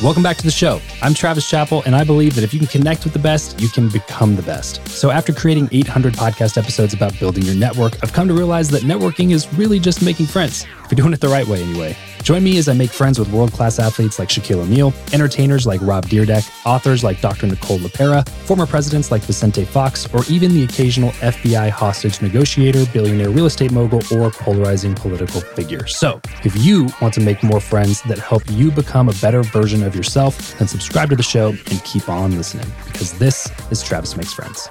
Welcome back to the show. I'm Travis Chappell, and I believe that if you can connect with the best, you can become the best. So after creating 800 podcast episodes about building your network, I've come to realize that networking is really just making friends. If you're doing it the right way anyway. Join me as I make friends with world-class athletes like Shaquille O'Neal, entertainers like Rob Dyrdek, authors like Dr. Nicole LePera, former presidents like Vicente Fox, or even the occasional FBI hostage negotiator, billionaire real estate mogul, or polarizing political figure. So, if you want to make more friends that help you become a better version of yourself, then subscribe to the show and keep on listening, because this is Travis Makes Friends.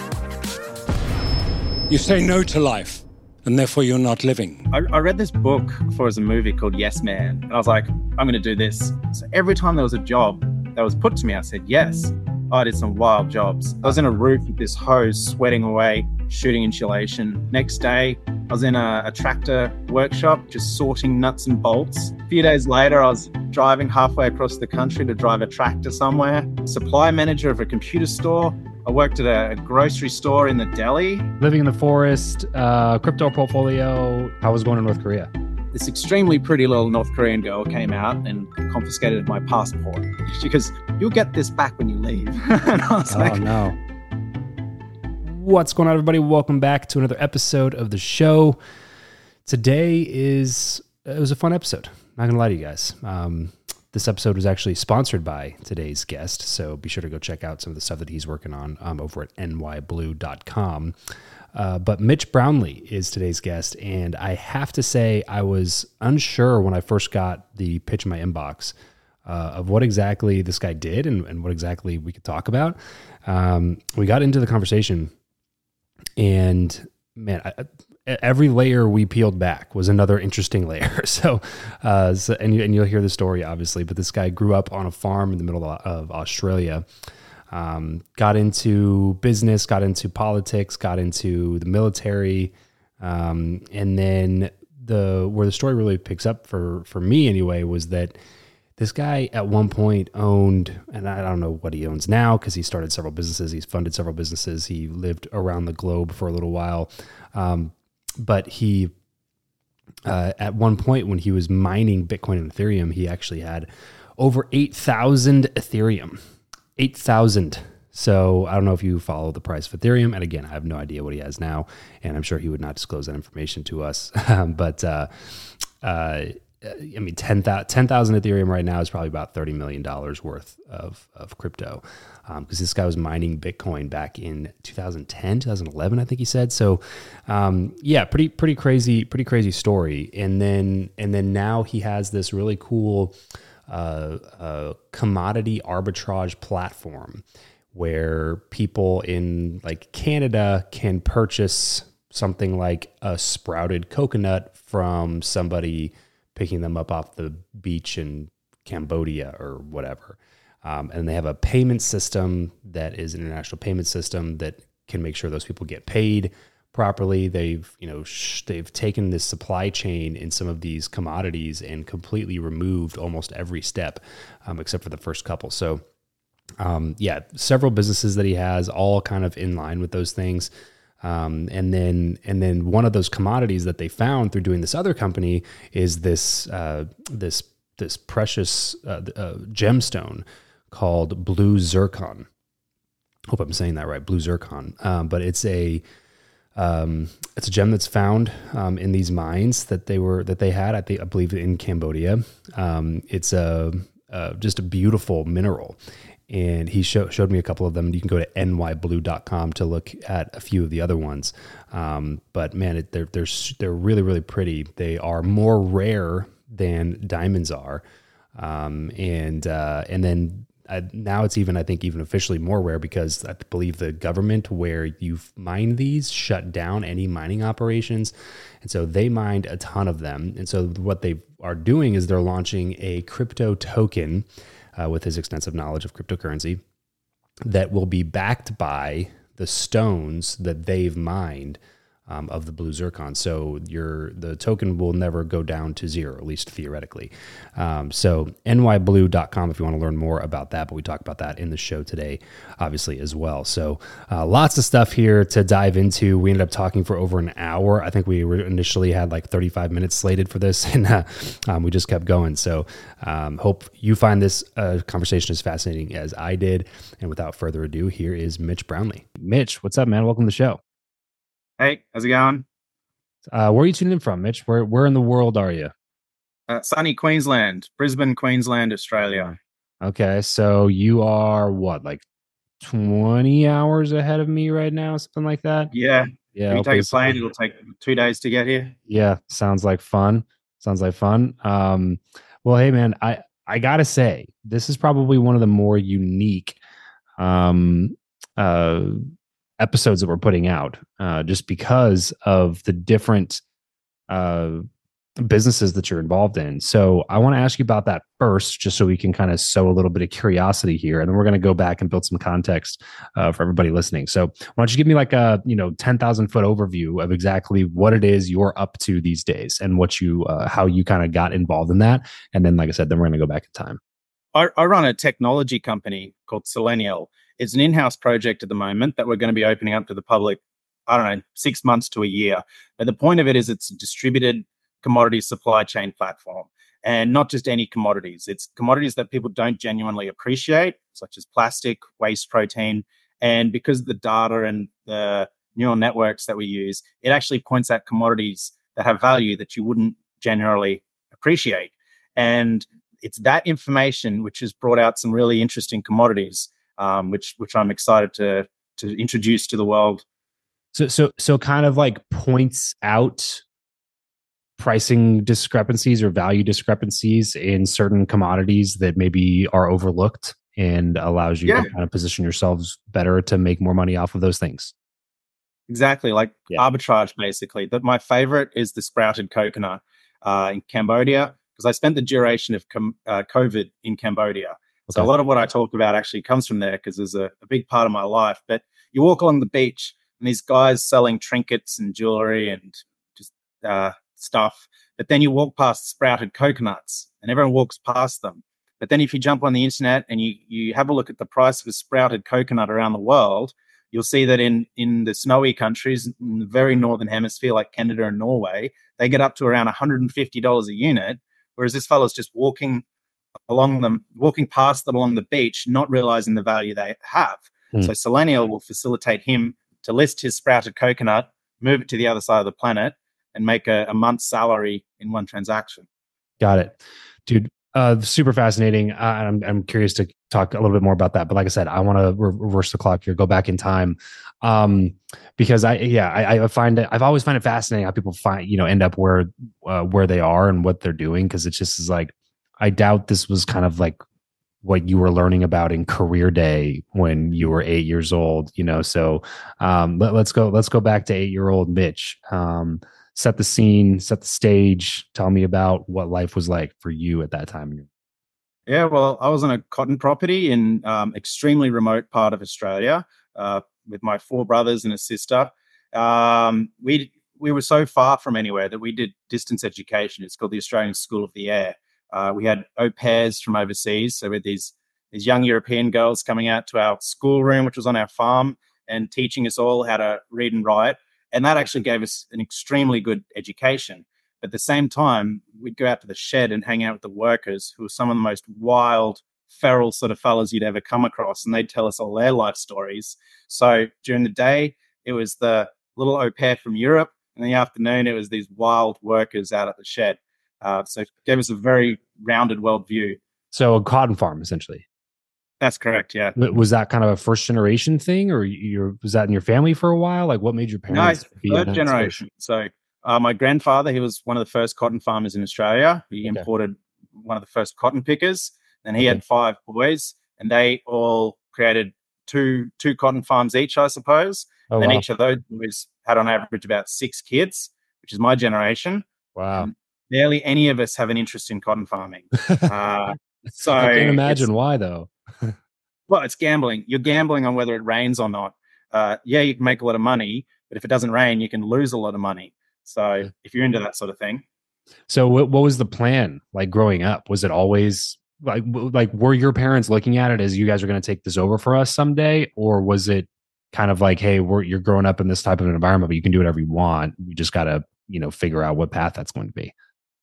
You say no to life, and therefore you're not living. I read this book before as a movie called Yes Man, and I was like, I'm going to do this. So every time there was a job that was put to me, I said yes. I did some wild jobs. I was in a roof with this hose, sweating away, shooting insulation. Next day, I was in a tractor workshop, just sorting nuts and bolts. A few days later, I was driving halfway across the country to drive a tractor somewhere. Supply manager of a computer store. I worked at a grocery store in the deli. Living in the forest, crypto portfolio. How was going in North Korea? This extremely pretty little North Korean girl came out and confiscated my passport. She goes, "You'll get this back when you leave." And I was like, no. What's going on, everybody? Welcome back to another episode of the show. Today it was a fun episode. Not going to lie to you guys. This episode was actually sponsored by today's guest, so be sure to go check out some of the stuff that he's working on over at nyblue.com. But Mitch Brownlee is today's guest, and I have to say I was unsure when I first got the pitch in my inbox of what exactly this guy did and what exactly we could talk about. We got into the conversation, and man, every layer we peeled back was another interesting layer. And you'll hear the story, obviously, but this guy grew up on a farm in the middle of Australia, got into business, got into politics, got into the military. And then where the story really picks up for me anyway, was that this guy at one point owned, and I don't know what he owns now because he started several businesses. He's funded several businesses. He lived around the globe for a little while. But he, at one point when he was mining Bitcoin and Ethereum, he actually had over 8,000 Ethereum. 8,000. So I don't know if you follow the price of Ethereum. And again, I have no idea what he has now, and I'm sure he would not disclose that information to us. I mean, 10,000 Ethereum right now is probably about $30 million worth of crypto. Because this guy was mining Bitcoin back in 2010, 2011, I think he said. So, pretty crazy story. And then now he has this really cool commodity arbitrage platform where people in like Canada can purchase something like a sprouted coconut from somebody picking them up off the beach in Cambodia or whatever. And they have a payment system that is an international payment system that can make sure those people get paid properly. They've taken this supply chain in some of these commodities and completely removed almost every step, except for the first couple. So, several businesses that he has, all kind of in line with those things. And then one of those commodities that they found through doing this other company is this precious gemstone called blue zircon. Hope I'm saying that right, blue zircon. But it's a gem that's found in these mines that they had, I believe, in Cambodia. It's just a beautiful mineral. And he showed me a couple of them. You can go to nyblue.com to look at a few of the other ones. But man, they're really, really pretty. They are more rare than diamonds are. And then now it's even officially more rare because I believe the government where you've mined these shut down any mining operations. And so they mined a ton of them. And so what they are doing is they're launching a crypto token with his extensive knowledge of cryptocurrency that will be backed by the stones that they've mined of the blue zircon. So the token will never go down to zero, at least theoretically. So nyblue.com if you want to learn more about that, but we talk about that in the show today, obviously, as well. So lots of stuff here to dive into. We ended up talking for over an hour. I think we initially had like 35 minutes slated for this, and we just kept going. So hope you find this conversation as fascinating as I did. And without further ado, here is Mitch Brownlee. Mitch, what's up, man? Welcome to the show. Hey, how's it going? Where are you tuning in from, Mitch? Where in the world are you? Sunny Queensland, Brisbane, Queensland, Australia. Okay, so you are what, like 20 hours ahead of me right now, something like that? Yeah. Yeah. If you take a plane, it'll take 2 days to get here. Yeah, sounds like fun. Well, hey, man, I gotta say, this is probably one of the more unique episodes that we're putting out, just because of the different businesses that you're involved in. So I want to ask you about that first, just so we can kind of sow a little bit of curiosity here, and then we're going to go back and build some context for everybody listening. So why don't you give me like a 10,000 foot overview of exactly what it is you're up to these days and what you how you kind of got involved in that, and then like I said, then we're going to go back in time. I run a technology company called Selenial. It's an in-house project at the moment that we're going to be opening up to the public, I don't know, 6 months to a year. But the point of it is it's a distributed commodity supply chain platform, and not just any commodities. It's commodities that people don't genuinely appreciate, such as plastic, waste protein. And because of the data and the neural networks that we use, it actually points at commodities that have value that you wouldn't generally appreciate. And it's that information which has brought out some really interesting commodities, which I'm excited to introduce to the world. So kind of like points out pricing discrepancies or value discrepancies in certain commodities that maybe are overlooked, and allows you to kind of position yourselves better to make more money off of those things. Exactly, like arbitrage, basically. But my favorite is the sprouted coconut in Cambodia, because I spent the duration of COVID in Cambodia. Okay. So a lot of what I talk about actually comes from there, because there's a big part of my life. But you walk along the beach and these guys selling trinkets and jewelry and just stuff. But then you walk past sprouted coconuts and everyone walks past them. But then if you jump on the internet and you have a look at the price of a sprouted coconut around the world, you'll see that in the snowy countries, in the very northern hemisphere, like Canada and Norway, they get up to around $150 a unit. Whereas this fellow's just walking past them along the beach, not realizing the value they have. So Selenial will facilitate him to list his sprouted coconut, move it to the other side of the planet, and make a month's salary in one transaction. Got it, dude. Super fascinating. I'm curious to talk a little bit more about that. But like I said, I want to reverse the clock here, go back in time, because I've always find it fascinating how people end up where they are and what they're doing, because it just is like, I doubt this was kind of like what you were learning about in career day when you were 8 years old. So let's go back to 8-year-old Mitch. Set the scene, set the stage. Tell me about what life was like for you at that time. Yeah, well, I was on a cotton property in extremely remote part of Australia with my 4 brothers and a sister. We were so far from anywhere that we did distance education. It's called the Australian School of the Air. We had au pairs from overseas, so with these young European girls coming out to our schoolroom, which was on our farm, and teaching us all how to read and write. And that actually gave us an extremely good education. But at the same time, we'd go out to the shed and hang out with the workers, who were some of the most wild, feral sort of fellas you'd ever come across. And they'd tell us all their life stories. So during the day, it was the little au pair from Europe. In the afternoon, it was these wild workers out at the shed. So it gave us a very rounded world view. So a cotton farm, essentially. That's correct, yeah. Was that kind of a first generation thing, or was that in your family for a while? Like, what made your parents? No, third generation. So my grandfather, he was one of the first cotton farmers in Australia. He imported one of the first cotton pickers. Then he had 5 boys, and they all created two cotton farms each, I suppose. And then each of those boys had on average about 6 kids, which is my generation. Wow. And barely any of us have an interest in cotton farming. So I can't imagine why, though. Well, it's gambling. You're gambling on whether it rains or not. You can make a lot of money, But if it doesn't rain, you can lose a lot of money. So if you're into that sort of thing. So what was the plan like growing up? Was it always like were your parents looking at it as you guys are going to take this over for us someday, or was it kind of like, hey, you're growing up in this type of an environment, but you can do whatever you want. You just got to, figure out what path that's going to be.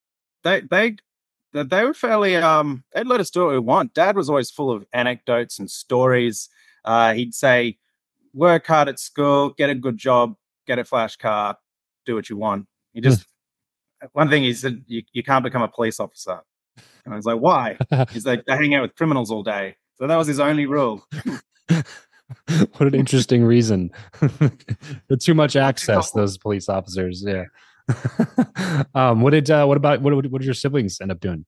They were fairly they'd let us do what we want. Dad was always full of anecdotes and stories. He'd say, work hard at school, get a good job, get a flash car, do what you want. He just one thing he said, you can't become a police officer. And I was like, why? He's like, they hang out with criminals all day. So that was his only rule. What an interesting reason. Too much access, those police officers. Yeah. What did your siblings end up doing?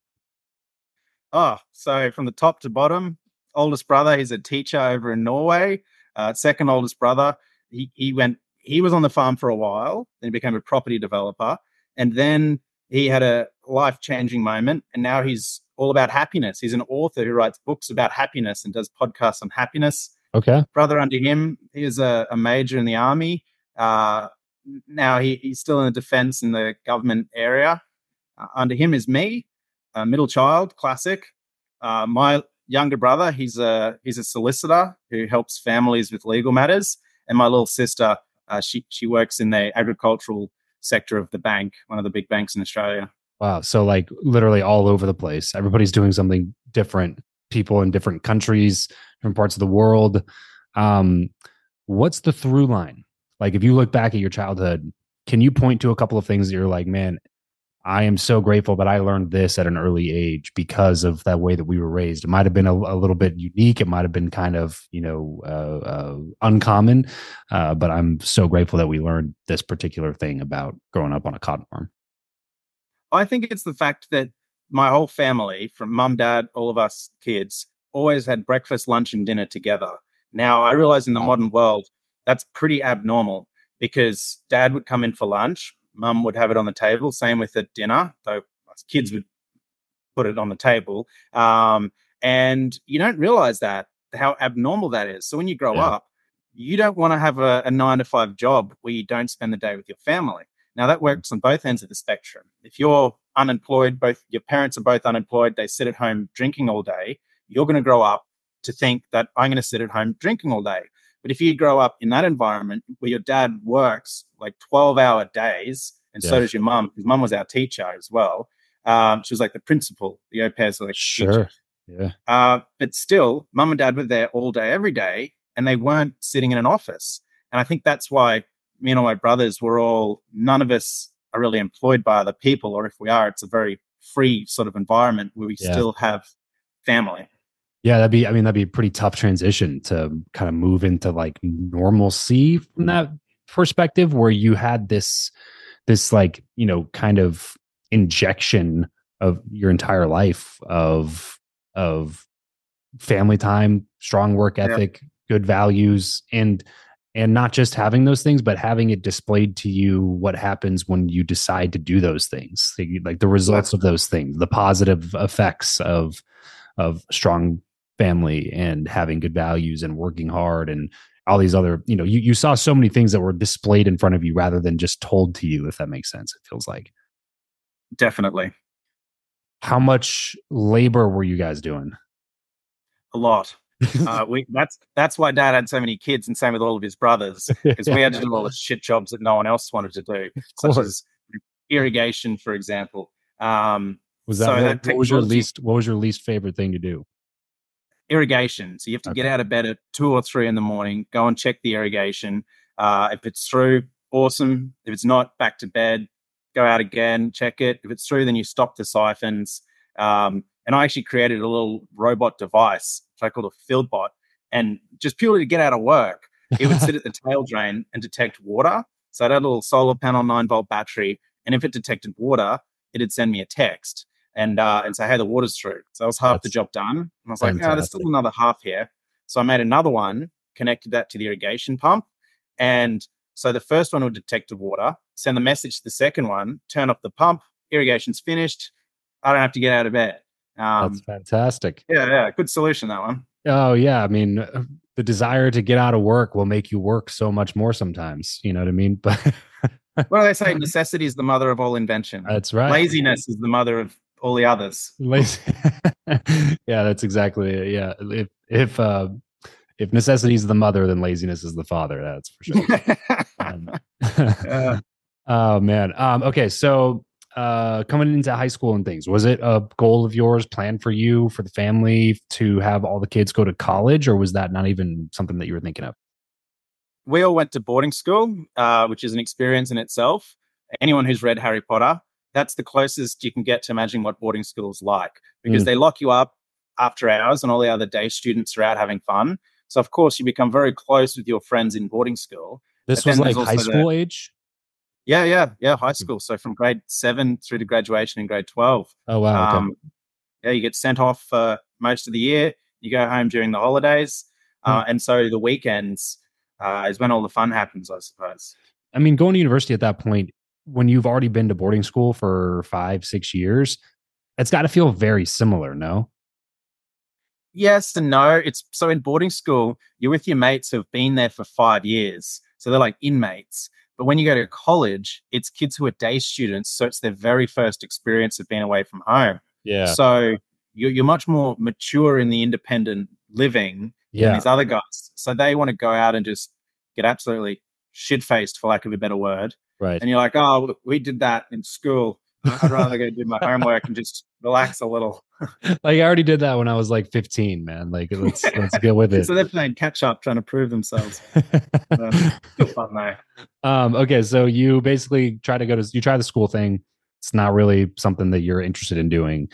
Oh, so from the top to bottom, oldest brother, he's a teacher over in Norway. Second oldest brother, he was on the farm for a while, then he became a property developer, and then he had a life-changing moment, and now he's all about happiness. He's an author who writes books about happiness and does podcasts on happiness. Okay. Brother under him, he is a major in the army. Now he's still in the defense in the government area. Under him is me, a middle child, classic. My younger brother, he's a solicitor who helps families with legal matters. And my little sister, she works in the agricultural sector of the bank, one of the big banks in Australia. Wow. So like literally all over the place. Everybody's doing something different. People in different countries, different parts of the world. What's the through line? Like if you look back at your childhood, can you point to a couple of things that you're like, man, I am so grateful that I learned this at an early age because of that way that we were raised. It might have been a little bit unique. It might have been kind of, uncommon. But I'm so grateful that we learned this particular thing about growing up on a cotton farm. I think it's the fact that my whole family, from mum, dad, all of us kids, always had breakfast, lunch, and dinner together. Now, I realize in the modern world, that's pretty abnormal because dad would come in for lunch, mum would have it on the table, same with the dinner, though kids would put it on the table. And you don't realize how abnormal that is. So when you grow up, you don't want to have a 9-to-5 job where you don't spend the day with your family. Now, that works on both ends of the spectrum. If you're unemployed, both your parents are both unemployed, they sit at home drinking all day, you're going to grow up to think that I'm going to sit at home drinking all day. But if you grow up in that environment where your dad works like 12-hour days, and so does your mum, because mum was our teacher as well. She was like the principal, the au pairs were like sure. Teacher. But still, mum and dad were there all day, every day, and they weren't sitting in an office. And I think that's why me and all my brothers none of us are really employed by other people, or if we are, it's a very free sort of environment where we still have family. Yeah, that'd be a pretty tough transition to kind of move into like normalcy from that perspective, where you had this like, kind of injection of your entire life of family time, strong work ethic, good values, and not just having those things, but having it displayed to you what happens when you decide to do those things, like the results of those things, the positive effects of strong family and having good values and working hard and all these other, you saw so many things that were displayed in front of you rather than just told to you, if that makes sense. It feels like. Definitely. How much labor were you guys doing? A lot. That's why dad had so many kids, and same with all of his brothers, because we had to do all the shit jobs that no one else wanted to do, such as irrigation, for example. What was your least favorite thing to do? Irrigation. So you have to get out of bed at 2 or 3 in the morning, go and check the irrigation. If it's through, awesome. If it's not, back to bed, go out again, check it. If it's through, then you stop the siphons. And I actually created a little robot device, which I called a FieldBot, and just purely to get out of work, it would sit at the tail drain and detect water. So I had a little solar panel, 9-volt battery, and if it detected water, it'd send me a text and say, hey, the water's through. So that was half the job done. And I was like, there's still another half here. So I made another one, connected that to the irrigation pump. And so the first one would detect the water, send the message to the second one, turn off the pump, irrigation's finished. I don't have to get out of bed. That's fantastic. Yeah. Good solution, that one. Oh, yeah. the desire to get out of work will make you work so much more sometimes. You know what I mean? But What do they say? Necessity is the mother of all invention. that's right. Laziness is the mother of all the others. Lazy. Yeah, that's exactly it. Yeah. If necessity is the mother, then laziness is the father. That's for sure. Um, Yeah. oh man. Okay. So coming into high school and things, was it a goal of yours planned for you, for the family, to have all the kids go to college, or was that not even something that you were thinking of? We all went to boarding school, which is an experience in itself. Anyone who's read Harry Potter, that's the closest you can get to imagining what boarding school is like, because they lock you up after hours and all the other day students are out having fun. So, of course, you become very close with your friends in boarding school. This But was then like there's high also school age? Yeah, high school. So from grade 7 through to graduation in grade 12. Oh, wow. Okay. Yeah, you get sent off for most of the year. You go home during the holidays. And so the weekends is when all the fun happens, I suppose. I mean, going to university at that point, when you've already been to boarding school for 5, 6 years, it's got to feel very similar, no? Yes and no. It's so in boarding school, you're with your mates who have been there for 5 years. So they're like inmates. But when you go to college, it's kids who are day students. So it's their very first experience of being away from home. Yeah. So you're much more mature in the independent living than these other guys. So they want to go out and just get absolutely shit-faced, for lack of a better word. Right. And you're like, oh, we did that in school. I'd rather go do my homework and just relax a little. Like I already did that when I was like 15, man. Like let's get with it. So they're playing catch up, trying to prove themselves. Still fun though. Okay, so you basically try the school thing. It's not really something that you're interested in doing.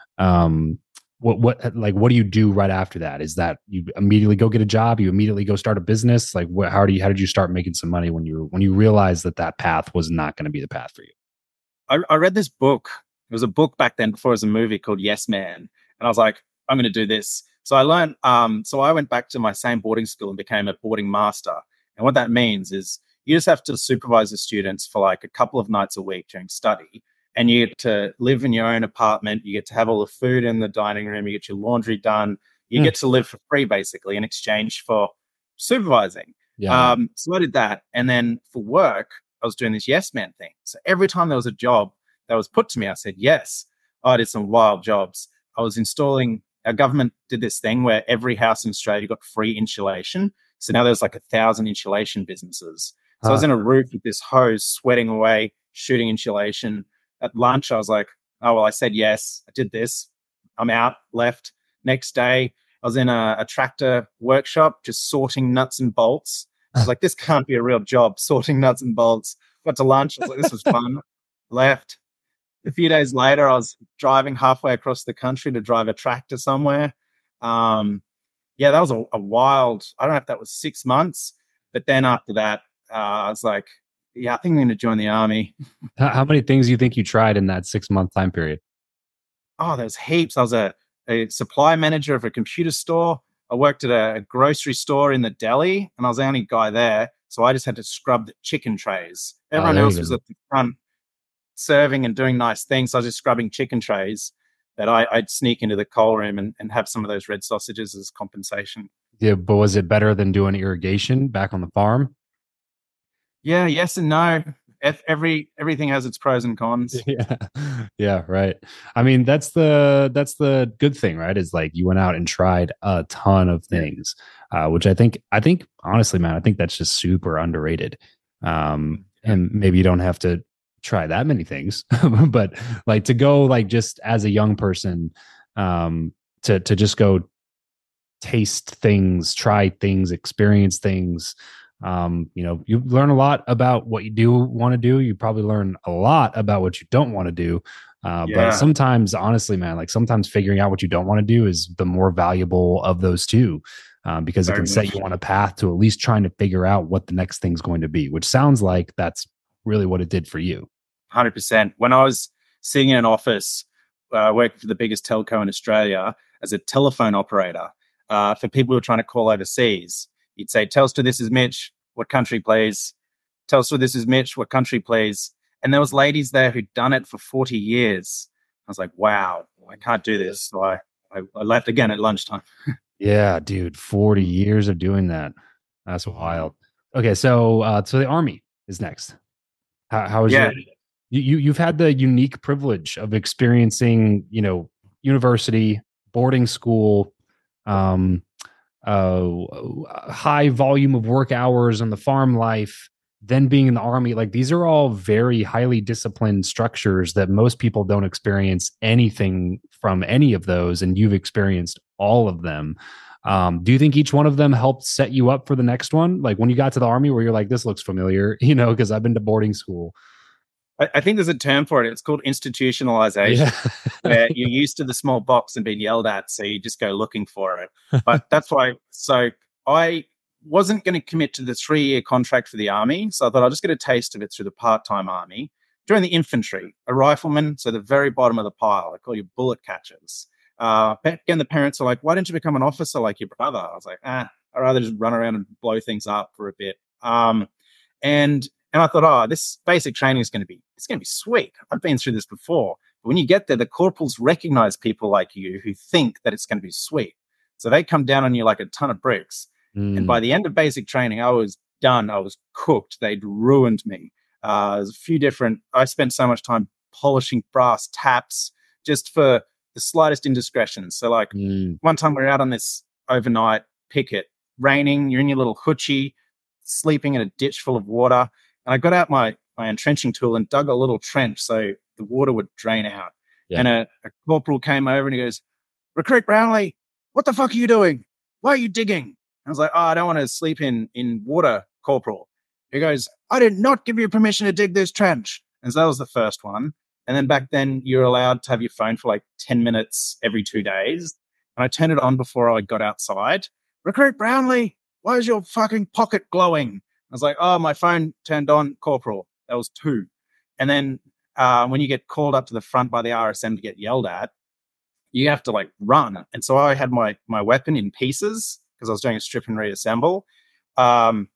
What do you do right after that? Is that you immediately go get a job? You immediately go start a business? Like how did you start making some money when you realized that path was not going to be the path for you? I read this book. It was a book back then before it was a movie called Yes Man. And I was like, I'm going to do this. So I learned, so I went back to my same boarding school and became a boarding master. And what that means is you just have to supervise the students for like a couple of nights a week during study. And you get to live in your own apartment. You get to have all the food in the dining room. You get your laundry done. You get to live for free, basically, in exchange for supervising. Yeah. So I did that. And then for work, I was doing this yes man thing. So every time there was a job that was put to me, I said yes. I did some wild jobs. I was installing, our government did this thing where every house in Australia got free insulation. So now there's like 1,000 insulation businesses. So I was in a roof with this hose, sweating away, shooting insulation. At lunch, I was like, oh, well, I said yes. I did this. I'm out, left. Next day, I was in a tractor workshop, just sorting nuts and bolts. I was like, this can't be a real job, sorting nuts and bolts. Got to lunch. I was like, this was fun. Left. A few days later, I was driving halfway across the country to drive a tractor somewhere. Yeah, that was a wild, I don't know if that was 6 months. But then after that, I was like, yeah, I think I'm going to join the army. How many things do you think you tried in that 6-month time period? Oh, there's heaps. I was a supply manager of a computer store. I worked at a grocery store in the deli, and I was the only guy there. So I just had to scrub the chicken trays. Everyone else was at the front serving and doing nice things. So I was just scrubbing chicken trays that I'd sneak into the coal room and have some of those red sausages as compensation. Yeah, but was it better than doing irrigation back on the farm? Yeah, yes and no. Everything has its pros and cons. Yeah, right. I mean, that's the good thing, right? Is like you went out and tried a ton of things, which I think honestly, man, I think that's just super underrated. And maybe you don't have to try that many things, but like to go like just as a young person, to just go taste things, try things, experience things. You learn a lot about what you do want to do. You probably learn a lot about what you don't want to do. But sometimes, honestly, man, like sometimes figuring out what you don't want to do is the more valuable of those two, because it can set you on a path to at least trying to figure out what the next thing's going to be, which sounds like that's really what it did for you. 100%. When I was sitting in an office, working for the biggest telco in Australia as a telephone operator, for people who are trying to call overseas, you'd say, Telstra, this is Mitch. What country, please? Telstra, this is Mitch. What country, please? And there was ladies there who'd done it for 40 years. I was like, wow, I can't do this. So I left again at lunchtime. Yeah, dude, 40 years of doing that. That's wild. Okay, so the army is next. How is Yeah. you've had the unique privilege of experiencing, university, boarding school, um, high volume of work hours on the farm life, then being in the army. Like these are all very highly disciplined structures that most people don't experience anything from any of those, and you've experienced all of them. Do you think each one of them helped set you up for the next one? Like when you got to the army, where you're like, this looks familiar, because I've been to boarding school. I think there's a term for it. It's called institutionalization, Yeah. where you're used to the small box and being yelled at, so you just go looking for it. But that's why. So I wasn't going to commit to the 3-year contract for the army, so I thought I'll just get a taste of it through the part-time army. Join the infantry, a rifleman, so the very bottom of the pile. I call you bullet catchers. Again, the parents are like, "Why don't you become an officer like your brother?" I was like, I'd rather just run around and blow things up for a bit. And I thought, this basic training is going to be sweet. I've been through this before. But when you get there, the corporals recognize people like you who think that it's going to be sweet. So they come down on you like a ton of bricks. And by the end of basic training, I was done. I was cooked. They'd ruined me. There's a few different, I spent so much time polishing brass taps just for the slightest indiscretions. So like one time we were out on this overnight picket, raining, you're in your little hoochie, sleeping in a ditch full of water. And I got out my entrenching tool and dug a little trench so the water would drain out. Yeah. And a corporal came over and he goes, "Recruit Brownlee, what the fuck are you doing? Why are you digging?" I was like, I don't want to sleep in water, corporal. He goes, "I did not give you permission to dig this trench." And so that was the first one. And then back then you were allowed to have your phone for like 10 minutes every 2 days. And I turned it on before I got outside. "Recruit Brownlee, why is your fucking pocket glowing?" I was like, my phone turned on, corporal. That was 2. And then when you get called up to the front by the RSM to get yelled at, you have to like run. And so I had my weapon in pieces because I was doing a strip and reassemble. And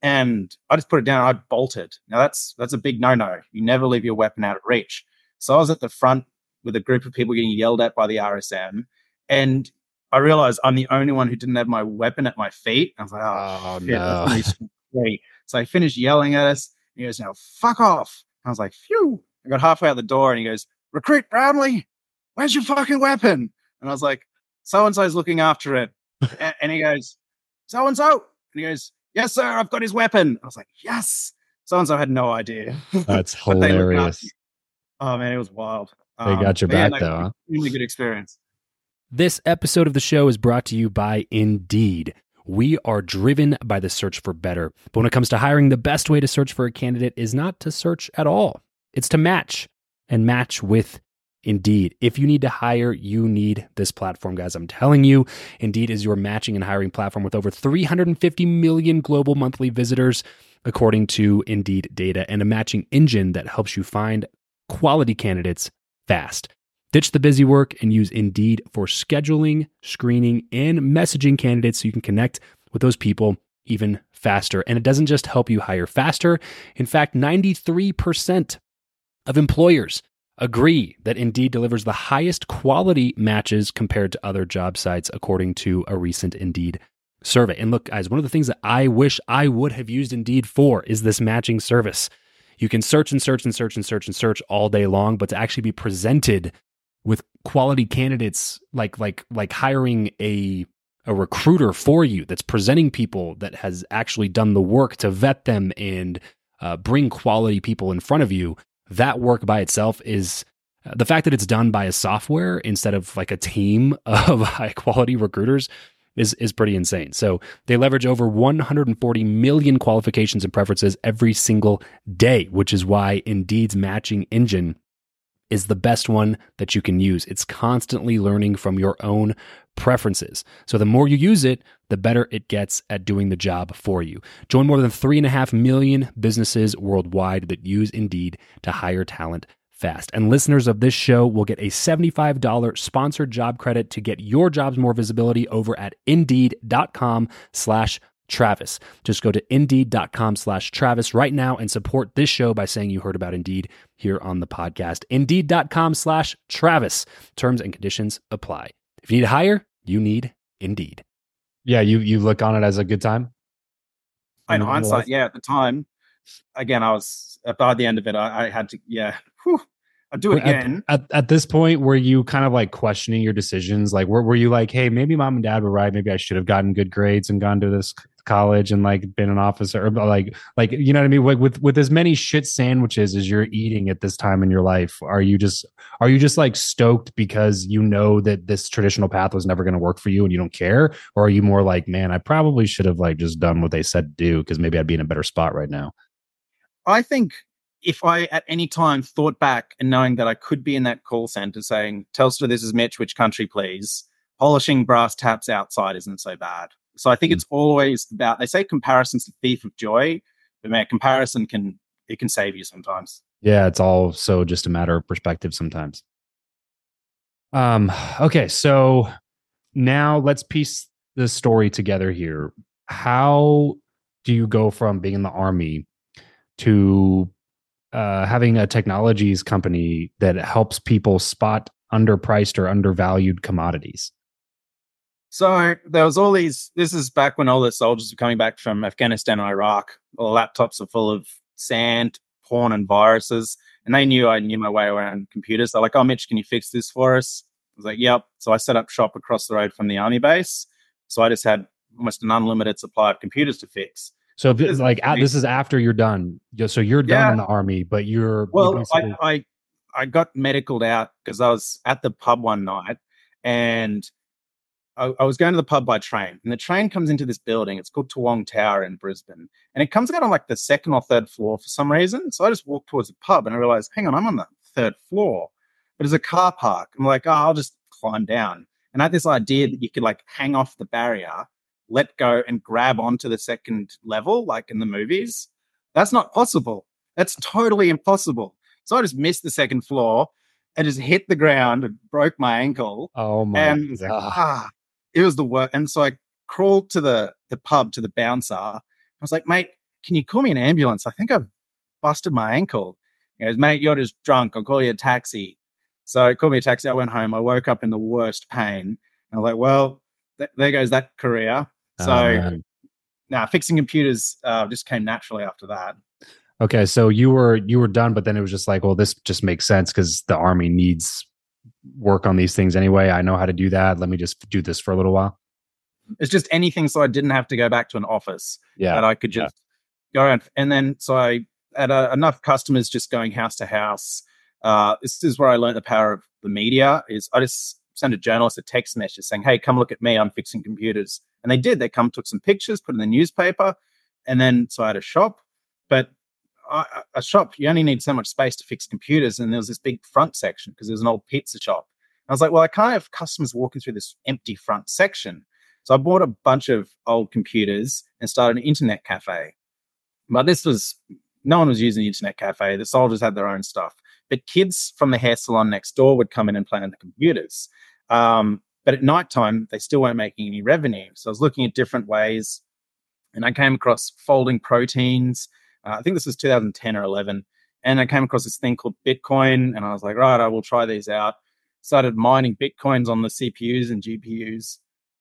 I just put it down and I bolted. Now that's a big no-no. You never leave your weapon out of reach. So I was at the front with a group of people getting yelled at by the RSM. And I realized I'm the only one who didn't have my weapon at my feet. I was like, oh shit, no. So I finished yelling at us. And he goes, "Now fuck off." I was like, phew. I got halfway out the door and he goes, "Recruit Brownlee, where's your fucking weapon?" And I was like, "So-and-so's looking after it." And he goes, "So-and-so?" And he goes, "Yes, sir, I've got his weapon." I was like, yes. So-and-so had no idea. That's hilarious. Oh man, it was wild. They got your back though. Huh? Really good experience. This episode of the show is brought to you by Indeed. We are driven by the search for better. But when it comes to hiring, the best way to search for a candidate is not to search at all. It's to match and match with Indeed. If you need to hire, you need this platform, guys. I'm telling you, Indeed is your matching and hiring platform with over 350 million global monthly visitors, according to Indeed data, and a matching engine that helps you find quality candidates fast. Ditch the busy work and use Indeed for scheduling, screening, and messaging candidates so you can connect with those people even faster. And it doesn't just help you hire faster. In fact, 93% of employers agree that Indeed delivers the highest quality matches compared to other job sites, according to a recent Indeed survey. And look, guys, one of the things that I wish I would have used Indeed for is this matching service. You can search and search and search and search and search all day long, but to actually be presented with quality candidates, like hiring a recruiter for you that's presenting people that has actually done the work to vet them and bring quality people in front of you, that work by itself is the fact that it's done by a software instead of like a team of high quality recruiters is pretty insane. So they leverage over 140 million qualifications and preferences every single day, which is why Indeed's matching engine is the best one that you can use. It's constantly learning from your own preferences. So the more you use it, the better it gets at doing the job for you. Join more than 3.5 million businesses worldwide that use Indeed to hire talent fast. And listeners of this show will get a $75 sponsored job credit to get your jobs more visibility over at Indeed.com/Travis. Just go to Indeed.com/Travis right now and support this show by saying you heard about Indeed here on the podcast. Indeed.com/Travis. Terms and conditions apply. If you need to hire, you need Indeed. Yeah, you look on it as a good time. In Nonetheless? hindsight, yeah, at the time, again, I was by the end of it, I had to, yeah, whew, I'd do it At, again. at this point, were you kind of like questioning your decisions? Like, were you like, hey, maybe mom and dad were right. Maybe I should have gotten good grades and gone to this college and like been an officer, or like you know what I mean? Like with as many shit sandwiches as you're eating at this time in your life, are you just like stoked because you know that this traditional path was never going to work for you and you don't care, or are you more like, man, I probably should have like just done what they said to do because maybe I'd be in a better spot right now? I think if I at any time thought back and knowing that I could be in that call center saying, Telstra, this is Mitch, which country, please? Polishing brass taps outside isn't so bad. So I think it's always about, they say comparison's the thief of joy, but man, comparison can save you sometimes. Yeah, it's all so just a matter of perspective sometimes. Okay, so now let's piece the story together here. How do you go from being in the army to having a technologies company that helps people spot underpriced or undervalued commodities? So there was all these, this is back when all the soldiers were coming back from Afghanistan and Iraq. All the laptops are full of sand, porn, and viruses. And they knew I knew my way around computers. They're like, oh, Mitch, can you fix this for us? I was like, yep. So I set up shop across the road from the army base. So I just had almost an unlimited supply of computers to fix. So if it's like this is after you're done. So you're done in the army, but you basically... I got medicaled out because I was at the pub one night and I was going to the pub by train, and the train comes into this building. It's called Toowong Tower in Brisbane, and it comes out on like the second or third floor for some reason. So I just walked towards the pub, and I realized, hang on, I'm on the third floor, but there's a car park. I'm like, oh, I'll just climb down. And I had this idea that you could like hang off the barrier, let go, and grab onto the second level, like in the movies. That's not possible. That's totally impossible. So I just missed the second floor and just hit the ground and broke my ankle. Oh my and God. It was the worst. And so I crawled to the pub, to the bouncer. I was like, mate, can you call me an ambulance? I think I've busted my ankle. He goes, mate, you're just drunk. I'll call you a taxi. So he called me a taxi. I went home. I woke up in the worst pain. And I was like, well, there goes that career. So fixing computers just came naturally after that. Okay, so you were done, but then it was just like, well, this just makes sense because the army needs work on these things anyway. I know how to do that. Let me just do this for a little while. It's just anything so I didn't have to go back to an office. Yeah. That I could just go around. And then so I had enough customers just going house to house. This is where I learned the power of the media. Is I just sent a journalist a text message saying, hey, come look at me. I'm fixing computers. And they did. They took some pictures, put in the newspaper. And then so I had a shop. But a shop, you only need so much space to fix computers. And there was this big front section because there was an old pizza shop. I was like, well, I can't have customers walking through this empty front section. So I bought a bunch of old computers and started an internet cafe. But no one was using the internet cafe. The soldiers had their own stuff. But kids from the hair salon next door would come in and play on the computers. But at nighttime, they still weren't making any revenue. So I was looking at different ways. And I came across folding proteins. I think this was 2010 or 11. And I came across this thing called Bitcoin. And I was like, right, I will try these out. Started mining Bitcoins on the CPUs and GPUs.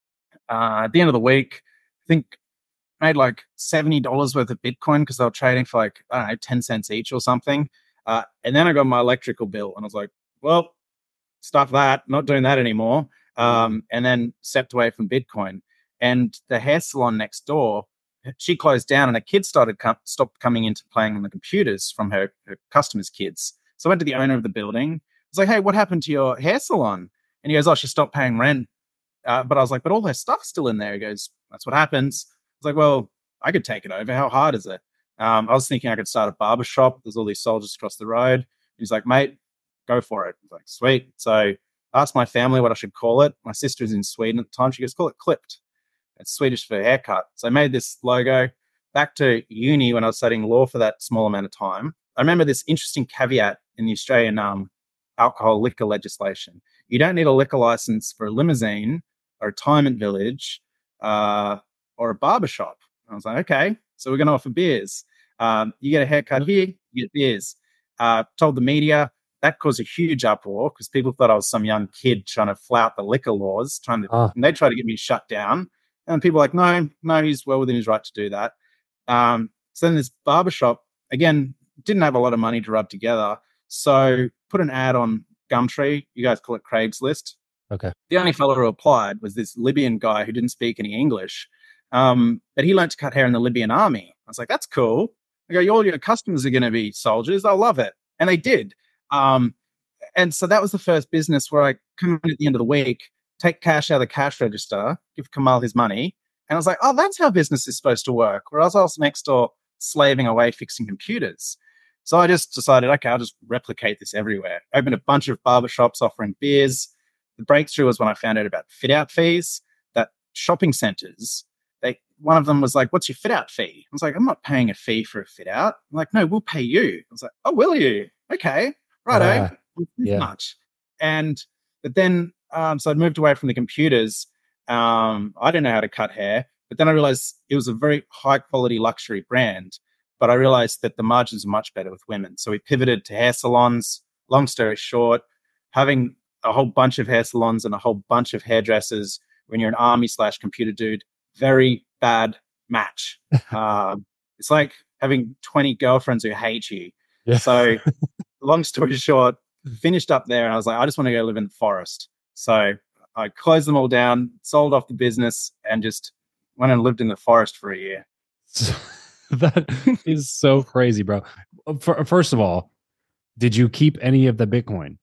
At the end of the week, I think made like $70 worth of Bitcoin because they were trading for like, I don't know, 10 cents each or something. And then I got my electrical bill and I was like, well, stuff that, not doing that anymore. And then stepped away from Bitcoin. And the hair salon next door, she closed down and a kid stopped coming into playing on the computers from her customers' kids. So I went to the owner of the building. I was like, hey, what happened to your hair salon? And he goes, oh, she stopped paying rent. But I was like, but all her stuff's still in there. He goes, that's what happens. I was like, well, I could take it over. How hard is it? I was thinking I could start a barber shop. There's all these soldiers across the road. He's like, mate, go for it. I was like, sweet. So I asked my family what I should call it. My sister's in Sweden at the time. She goes, call it Clipped. It's Swedish for haircut. So I made this logo. Back to uni when I was studying law for that small amount of time. I remember this interesting caveat in the Australian alcohol liquor legislation. You don't need a liquor license for a limousine, a retirement village, or a barbershop. I was like, okay, so we're going to offer beers. You get a haircut here, you get beers. Told the media. That caused a huge uproar because people thought I was some young kid trying to flout the liquor laws, and they tried to get me shut down. And people are like, no, he's well within his right to do that. So then this barbershop, again, didn't have a lot of money to rub together. So put an ad on Gumtree. You guys call it Craigslist. Okay. The only fellow who applied was this Libyan guy who didn't speak any English. But he learned to cut hair in the Libyan army. I was like, that's cool. I go, all your customers are going to be soldiers. They'll love it. And they did. And so that was the first business where I come in at the end of the week, take cash out of the cash register, give Kamal his money. And I was like, oh, that's how business is supposed to work. Whereas I was next door slaving away fixing computers. So I just decided, okay, I'll just replicate this everywhere. Opened a bunch of barbershops offering beers. The breakthrough was when I found out about fit out fees, that shopping centers, one of them was like, what's your fit out fee? I was like, I'm not paying a fee for a fit out. I'm like, no, we'll pay you. I was like, oh, will you? Okay, righto. Yeah. Much. But then, so I'd moved away from the computers. I didn't know how to cut hair, but then I realized it was a very high quality luxury brand, but I realized that the margins are much better with women. So we pivoted to hair salons. Long story short, having a whole bunch of hair salons and a whole bunch of hairdressers when you're an army/computer dude, very bad match. It's like having 20 girlfriends who hate you. Yeah. So long story short, finished up there and I was like, I just want to go live in the forest. So I closed them all down, sold off the business and just went and lived in the forest for a year. That is so crazy, bro. First of all, did you keep any of the Bitcoin?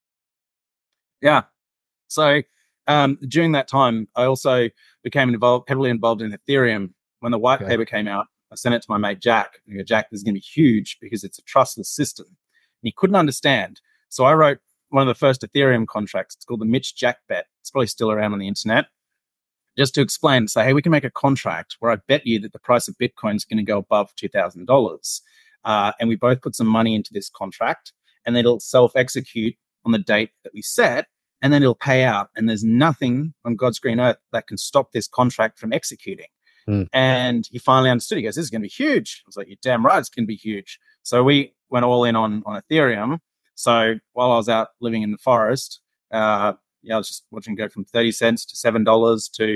Yeah. So during that time, I also became heavily involved in Ethereum. When the white paper came out, I sent it to my mate Jack. I go, Jack, this is going to be huge because it's a trustless system. And he couldn't understand. So I wrote one of the first Ethereum contracts. It's called the Mitch Jack bet. It's probably still around on the internet. Just to explain, say, hey, we can make a contract where I bet you that the price of Bitcoin is going to go above $2,000. And we both put some money into this contract and then it'll self-execute on the date that we set. And then it'll pay out. And there's nothing on God's green earth that can stop this contract from executing. And he finally understood. He goes, this is going to be huge. I was like, you're damn right, it's going to be huge. So we went all in on Ethereum. So while I was out living in the forest, I was just watching it go from 30 cents to $7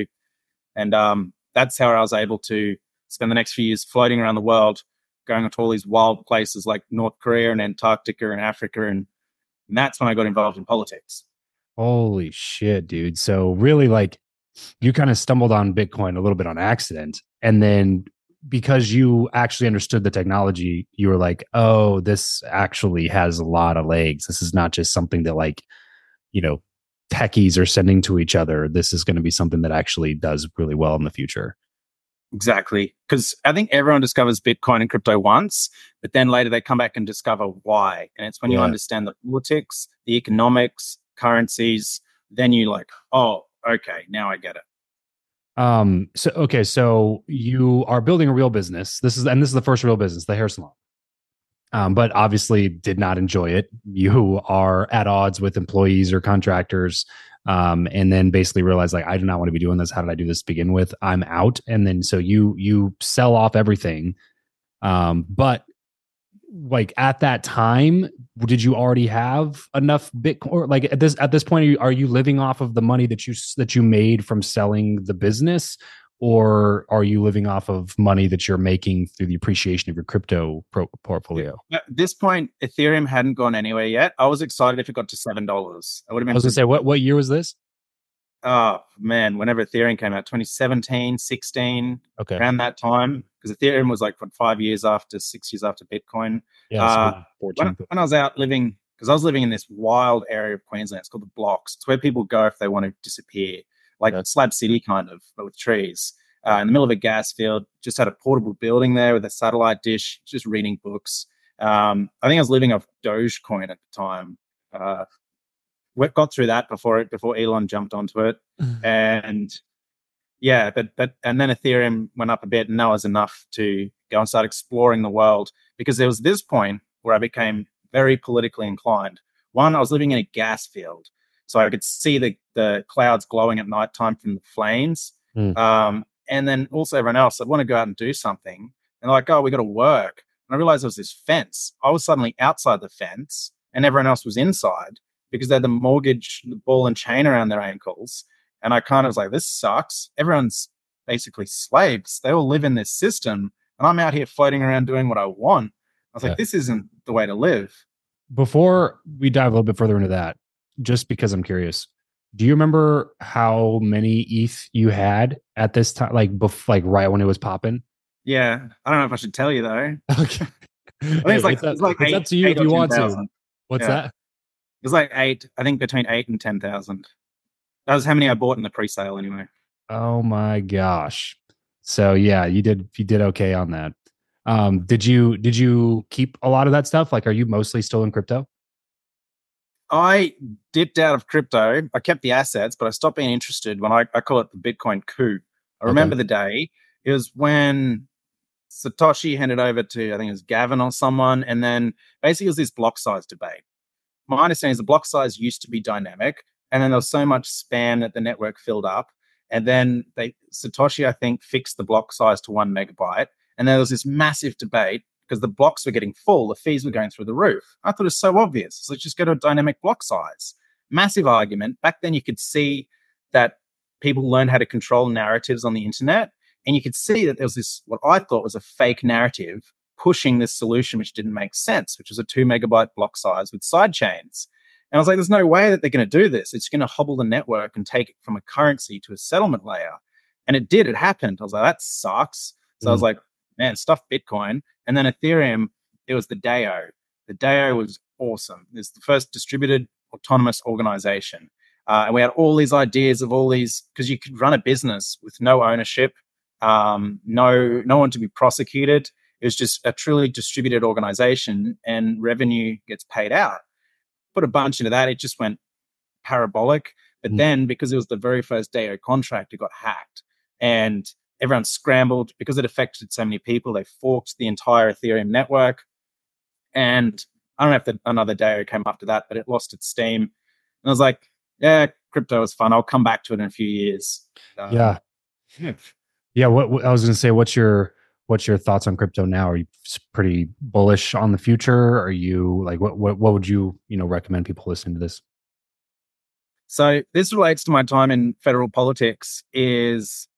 and that's how I was able to spend the next few years floating around the world, going to all these wild places like North Korea and Antarctica and Africa. And that's when I got involved in politics. Holy shit, dude. So really, like, you kind of stumbled on Bitcoin a little bit on accident. And then because you actually understood the technology, you were like, oh, this actually has a lot of legs. This is not just something that, like, you know, techies are sending to each other. This is going to be something that actually does really well in the future. Exactly. Because I think everyone discovers Bitcoin and crypto once, but then later they come back and discover why. And it's when you understand the politics, the economics, currencies, then you like, oh, okay, now I get it. So you are building a real business. This is the first real business, the hair salon. But obviously did not enjoy it. You are at odds with employees or contractors. And then basically realize, like, I do not want to be doing this. How did I do this to begin with? I'm out. And then so you sell off everything. But like at that time, did you already have enough Bitcoin? Or like at this point, are you living off of the money that you made from selling the business, or are you living off of money that you're making through the appreciation of your crypto portfolio? At this point, Ethereum hadn't gone anywhere yet. I was excited if it got to $7. I would have been. I was gonna say, what year was this? Oh man, whenever Ethereum came out, 2017, 16, around that time, because Ethereum was like 6 years after Bitcoin. Yeah, when I was out living, because I was living in this wild area of Queensland, it's called the Blocks. It's where people go if they want to disappear, like Slab City kind of, but with trees. In the middle of a gas field, just had a portable building there with a satellite dish, just reading books. I think I was living off Dogecoin at the time. We got through that before Elon jumped onto it, and then Ethereum went up a bit, and that was enough to go and start exploring the world, because there was this point where I became very politically inclined. One, I was living in a gas field, so I could see the clouds glowing at nighttime from the flames, and then also everyone else, I'd want to go out and do something, and like, oh, we got to work, and I realized there was this fence. I was suddenly outside the fence, and everyone else was inside, because they had the mortgage, the ball and chain around their ankles. And I kind of was like, this sucks. Everyone's basically slaves. They all live in this system, and I'm out here floating around doing what I want. I was like, this isn't the way to live. Before we dive a little bit further into that, just because I'm curious, do you remember how many ETH you had at this time, like right when it was popping? Yeah, I don't know if I should tell you though. Okay, I think it's like it's up to you if you want to. What's that? It was like 8. I think between 8 and 10,000. That was how many I bought in the pre-sale anyway. Oh my gosh! So yeah, you did okay on that. Did you keep a lot of that stuff? Like, are you mostly still in crypto? I dipped out of crypto. I kept the assets, but I stopped being interested when I call it the Bitcoin coup. I remember the day. It was when Satoshi handed over to, I think it was Gavin or someone, and then basically it was this block size debate. My understanding is the block size used to be dynamic, and then there was so much spam that the network filled up. And then Satoshi, I think, fixed the block size to 1 megabyte. And there was this massive debate because the blocks were getting full, the fees were going through the roof. I thought it was so obvious. So let's just go to a dynamic block size. Massive argument. Back then, you could see that people learned how to control narratives on the internet. And you could see that there was this, what I thought was a fake narrative pushing this solution, which didn't make sense, which was a 2 megabyte block size with side chains. And I was like, there's no way that they're going to do this. It's going to hobble the network and take it from a currency to a settlement layer. And it did. It happened. I was like, that sucks. So I was like, man, stuff Bitcoin. And then Ethereum, it was the DAO. The DAO was awesome. It's the first distributed autonomous organization. And we had all these ideas of all these, because you could run a business with no ownership, no one to be prosecuted. It was just a truly distributed organization, and revenue gets paid out. Put a bunch into that, it just went parabolic. But then, because it was the very first DAO contract, it got hacked. And everyone scrambled because it affected so many people. They forked the entire Ethereum network. And I don't know if another DAO came after that, but it lost its steam. And I was like, yeah, crypto is fun. I'll come back to it in a few years. Yeah. What I was going to say, what's your thoughts on crypto now? Are you pretty bullish on the future? Are you like, what would you recommend people listening to this? So this relates to my time in federal politics. Is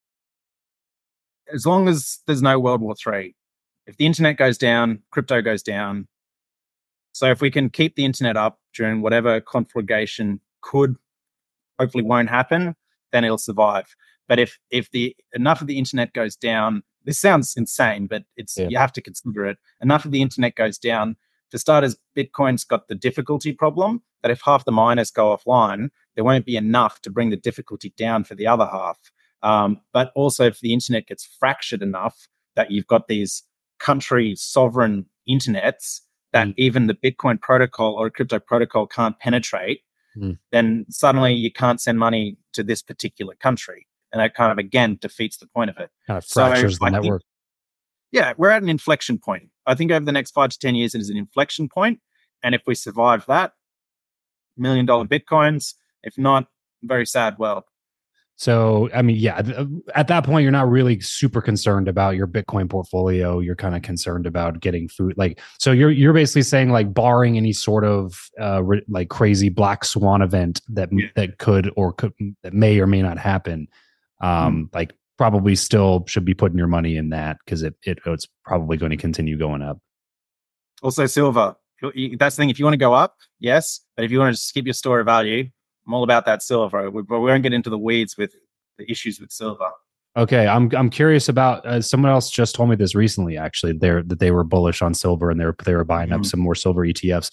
as long as there's no World War III, if the internet goes down, crypto goes down. So if we can keep the internet up during whatever conflagration hopefully won't happen, then it'll survive. But if enough of the internet goes down, this sounds insane, but you have to consider it. Enough of the internet goes down. For starters, Bitcoin's got the difficulty problem that if half the miners go offline, there won't be enough to bring the difficulty down for the other half. But also, if the internet gets fractured enough that you've got these country sovereign internets that even the Bitcoin protocol or a crypto protocol can't penetrate, then suddenly you can't send money to this particular country. And that kind of, again, defeats the point of it. Kind of fractures the network. We're at an inflection point. I think over the next 5 to 10 years, it is an inflection point. And if we survive that, $1 million Bitcoins. If not, very sad world. So, I mean, at that point, you're not really super concerned about your Bitcoin portfolio. You're kind of concerned about getting food. Like, so you're basically saying, like, barring any sort of like crazy black swan event that that may or may not happen, like probably still should be putting your money in that because it's probably going to continue going up. Also, silver. That's the thing. If you want to go up, yes, but if you want to just keep your store of value, I'm all about that silver. We won't get into the weeds with the issues with silver. Okay, I'm curious about. Someone else just told me this recently. Actually, that they were bullish on silver and they were buying up some more silver ETFs.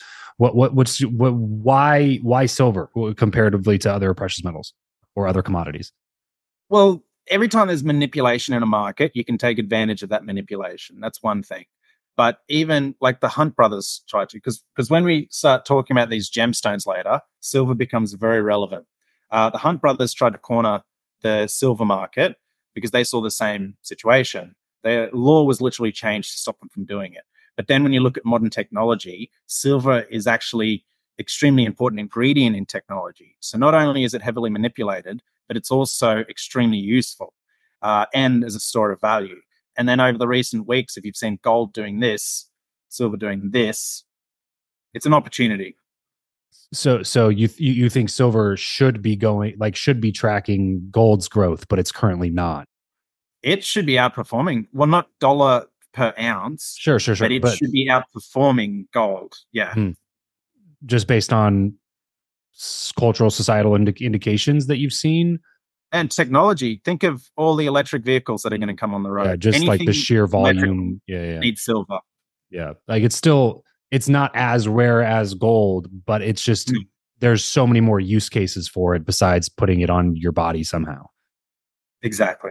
Why silver comparatively to other precious metals or other commodities? Well, every time there's manipulation in a market, you can take advantage of that manipulation. That's one thing. But even like the Hunt brothers tried to, because when we start talking about these gemstones later, silver becomes very relevant. The Hunt brothers tried to corner the silver market because they saw the same situation. Their law was literally changed to stop them from doing it. But then when you look at modern technology, silver is actually extremely important ingredient in technology. So not only is it heavily manipulated, but it's also extremely useful and as a store of value. And then over the recent weeks, if you've seen gold doing this, silver doing this, it's an opportunity. So you think silver should be tracking gold's growth, but it's currently not? it should be outperforming. Well, not dollar per ounce, Sure. but it should be outperforming gold. Yeah. Just based on cultural, societal indications that you've seen. And technology. Think of all the electric vehicles that are going to come on the road. Yeah, just like the sheer volume. Yeah. Needs silver. Yeah. Like it's not as rare as gold, but it's just there's so many more use cases for it besides putting it on your body somehow. Exactly.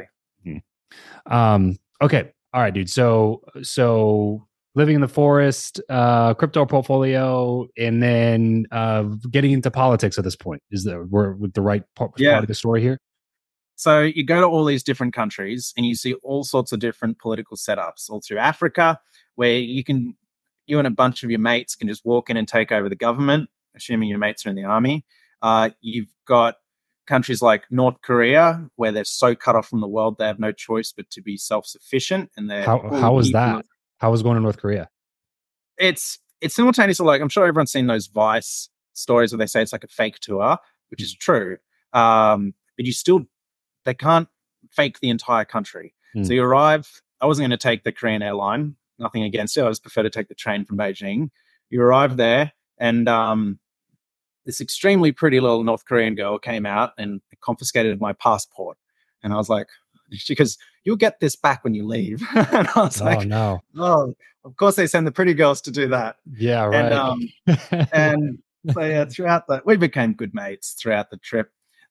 Okay. All right, dude. So living in the forest, crypto portfolio, and then getting into politics at this point. We're with the right part of the story here? So you go to all these different countries and you see all sorts of different political setups all through Africa, where you and a bunch of your mates can just walk in and take over the government, assuming your mates are in the army. You've got countries like North Korea, where they're so cut off from the world, they have no choice but to be self-sufficient. And how was that? How was going in North Korea? It's simultaneously, like, I'm sure everyone's seen those Vice stories where they say it's like a fake tour, which is true. But they can't fake the entire country. So you arrive. I wasn't going to take the Korean airline, nothing against it. I just prefer to take the train from Beijing. You arrive there, and this extremely pretty little North Korean girl came out and confiscated my passport. And I was like, because you'll get this back when you leave. And I was like, no. Oh, of course they send the pretty girls to do that. Yeah, right. And so yeah, we became good mates throughout the trip.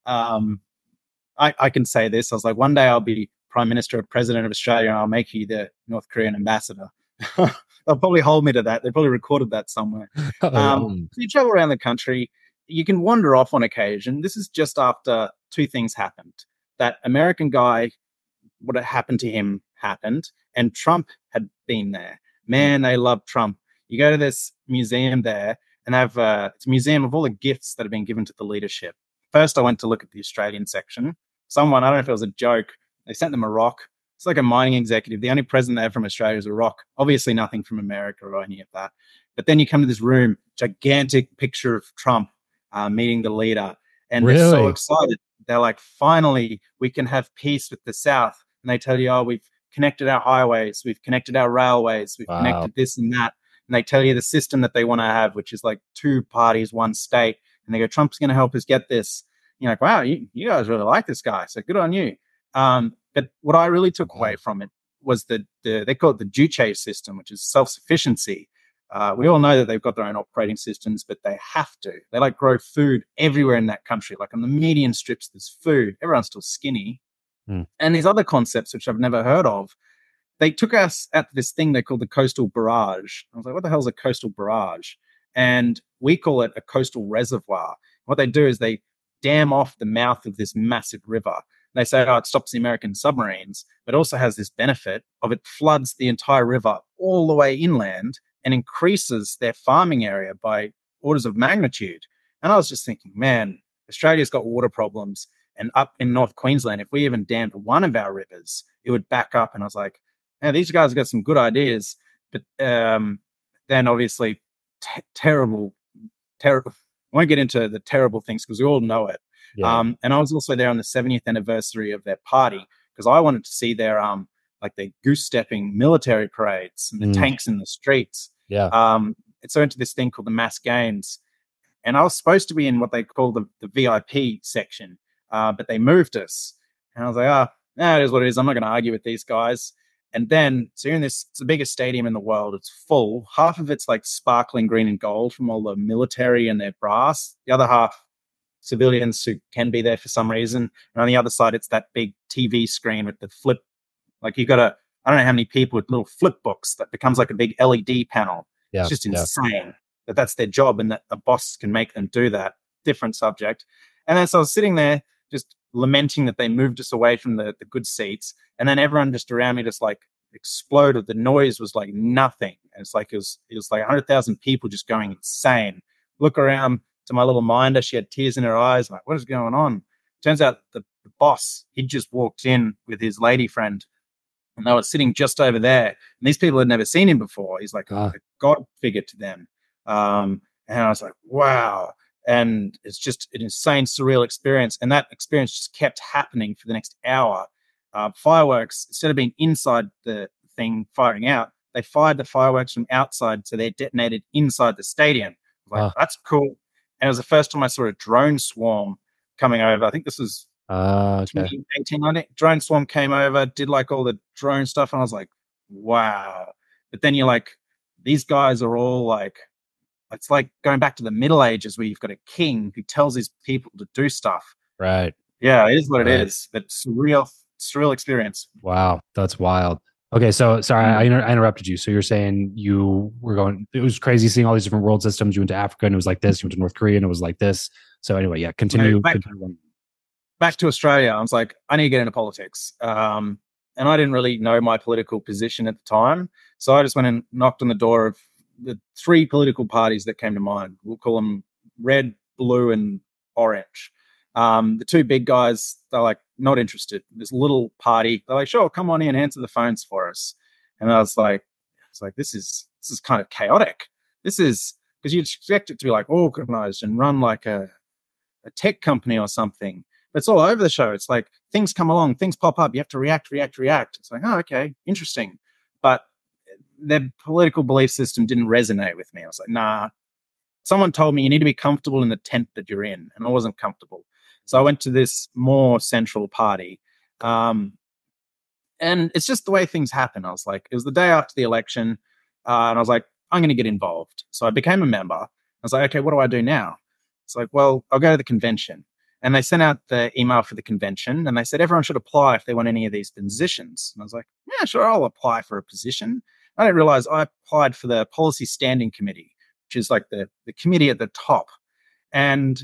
I can say this. I was like, one day I'll be Prime Minister or President of Australia and I'll make you the North Korean ambassador. They'll probably hold me to that. They probably recorded that somewhere. So you travel around the country. You can wander off on occasion. This is just after two things happened. That American guy, what had happened to him happened, and Trump had been there. Man, they love Trump. You go to this museum there, and it's a museum of all the gifts that have been given to the leadership. First, I went to look at the Australian section. I don't know if it was a joke. They sent them a rock. It's like a mining executive. The only president there from Australia is a rock. Obviously nothing from America or any of that. But then you come to this room, gigantic picture of Trump meeting the leader. And They're so excited. They're like, finally, we can have peace with the South. And they tell you, we've connected our highways. We've connected our railways. We've connected this and that. And they tell you the system that they want to have, which is like 2 parties, 1 state. And they go, Trump's going to help us get this. You're like, wow, you guys really like this guy. So good on you. But what I really took away from it was they call it the Juche system, which is self-sufficiency. We all know that they've got their own operating systems, but they have to. They like grow food everywhere in that country. Like on the median strips, there's food. Everyone's still skinny. And these other concepts, which I've never heard of, they took us at this thing they call the coastal barrage. I was like, what the hell is a coastal barrage? And we call it a coastal reservoir. What they do is they dam off the mouth of this massive river. They say, it stops the American submarines, but also has this benefit of it floods the entire river all the way inland and increases their farming area by orders of magnitude. And I was just thinking, man, Australia's got water problems. And up in North Queensland, if we even dammed one of our rivers, it would back up. And I was like, these guys have got some good ideas. But then obviously terrible. I won't get into the terrible things because we all know it. Yeah. And I was also there on the 70th anniversary of their party because I wanted to see their their goose-stepping military parades and the tanks in the streets. Yeah. So into this thing called the Mass Games. And I was supposed to be in what they call the VIP section, but they moved us. And I was like, it is what it is. I'm not going to argue with these guys. And then, so you're in this, it's the biggest stadium in the world. It's full. Half of it's like sparkling green and gold from all the military and their brass. The other half, civilians who can be there for some reason. And on the other side, it's that big TV screen with the flip. Like you got I don't know how many people with little flip books that becomes like a big LED panel. Yeah, it's just insane that that's their job and that a boss can make them do that. Different subject. And then so I was sitting there just lamenting that they moved us away from the good seats. And then everyone just around me just like exploded. The noise was like nothing. And it's like, it was like 100,000 people just going insane. Look around to my little minder. She had tears in her eyes. I'm like, what is going on? Turns out the boss, he'd just walked in with his lady friend and they were sitting just over there. And these people had never seen him before. He's like a God figure to them. And I was like, wow. And it's just an insane, surreal experience. And that experience just kept happening for the next hour. fireworks, instead of being inside the thing firing out, they fired the fireworks from outside, so they detonated inside the stadium. I was like, that's cool. And it was the first time I saw a drone swarm coming over. I think this was 2018, 19. Drone swarm came over, did like all the drone stuff, and I was like, wow. But then you're like, these guys are all like, it's like going back to the Middle Ages where you've got a king who tells his people to do stuff. Right. Yeah, it is what it is. It's surreal experience. Wow, that's wild. Okay, so sorry, I interrupted you. So you're saying you were going, it was crazy seeing all these different world systems. You went to Africa and it was like this. You went to North Korea and it was like this. So anyway, yeah, continue. Back to Australia, I was like, I need to get into politics. And I didn't really know my political position at the time. So I just went and knocked on the door of the 3 political parties that came to mind. We'll call them red, blue, and orange. The 2 big guys, they're like, not interested. This little party, they're like, sure, come on in, answer the phones for us. And I was like, this is kind of chaotic. This is, because you'd expect it to be like organized and run like a tech company or something. But it's all over the show. It's like things come along, things pop up. You have to react. It's like, oh, okay, interesting. But their political belief system didn't resonate with me. I was like, nah. Someone told me you need to be comfortable in the tent that you're in, and I wasn't comfortable. So I went to this more central party. And it's just the way things happen. I was like, it was the day after the election, and I was like, I'm going to get involved. So I became a member. I was like, okay, what do I do now? It's like, well, I'll go to the convention. And they sent out the email for the convention, and they said everyone should apply if they want any of these positions. And I was like, yeah, sure, I'll apply for a position. I didn't realize I applied for the Policy Standing Committee, which is like the committee at the top. And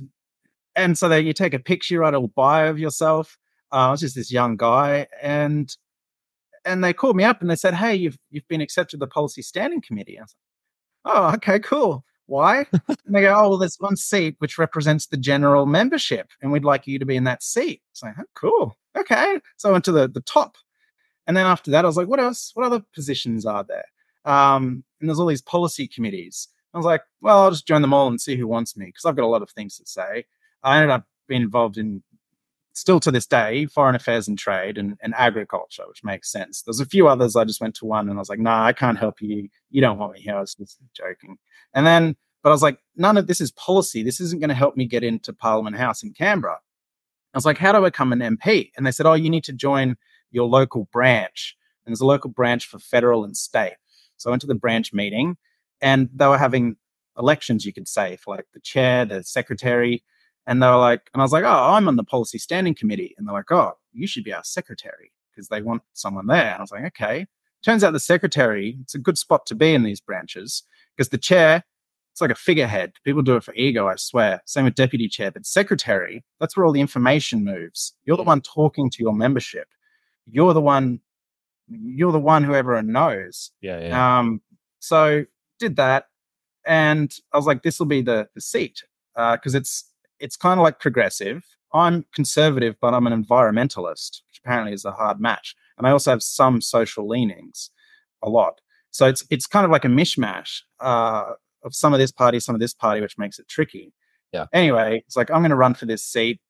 so you take a picture, you write a bio of yourself. I was just this young guy, and they called me up and they said, hey, you've been accepted to the Policy Standing Committee. I was like, oh, okay, cool. Why? And they go, oh, well, there's one seat which represents the general membership, and we'd like you to be in that seat. It's like, oh, cool. Okay. So I went to the top. And then after that, I was like, what else? What other positions are there? And there's all these policy committees. I was like, well, I'll just join them all and see who wants me, because I've got a lot of things to say. I ended up being involved in, still to this day, foreign affairs and trade and agriculture, which makes sense. There's a few others. I just went to one and I was like, nah, I can't help you. You don't want me here. I was just joking. And then, but I was like, none of this is policy. This isn't going to help me get into Parliament House in Canberra. I was like, how do I become an MP? And they said, oh, you need to join your local branch. And there's a local branch for federal and state. So I went to the branch meeting, and they were having elections, you could say, for like the chair, the secretary. And they were like, and I was like, oh, I'm on the Policy Standing Committee. And they're like, oh, you should be our secretary, because they want someone there. And I was like, okay. Turns out the secretary, it's a good spot to be in these branches, because the chair, it's like a figurehead. People do it for ego, I swear. Same with deputy chair. But secretary, that's where all the information moves. You're the one talking to your membership. You're the one who everyone knows. Yeah. So did that. And I was like, this will be the seat, because it's kind of like progressive. I'm conservative, but I'm an environmentalist, which apparently is a hard match. And I also have some social leanings, a lot. So it's kind of like a mishmash of some of this party, which makes it tricky. Yeah. Anyway, it's like, I'm going to run for this seat.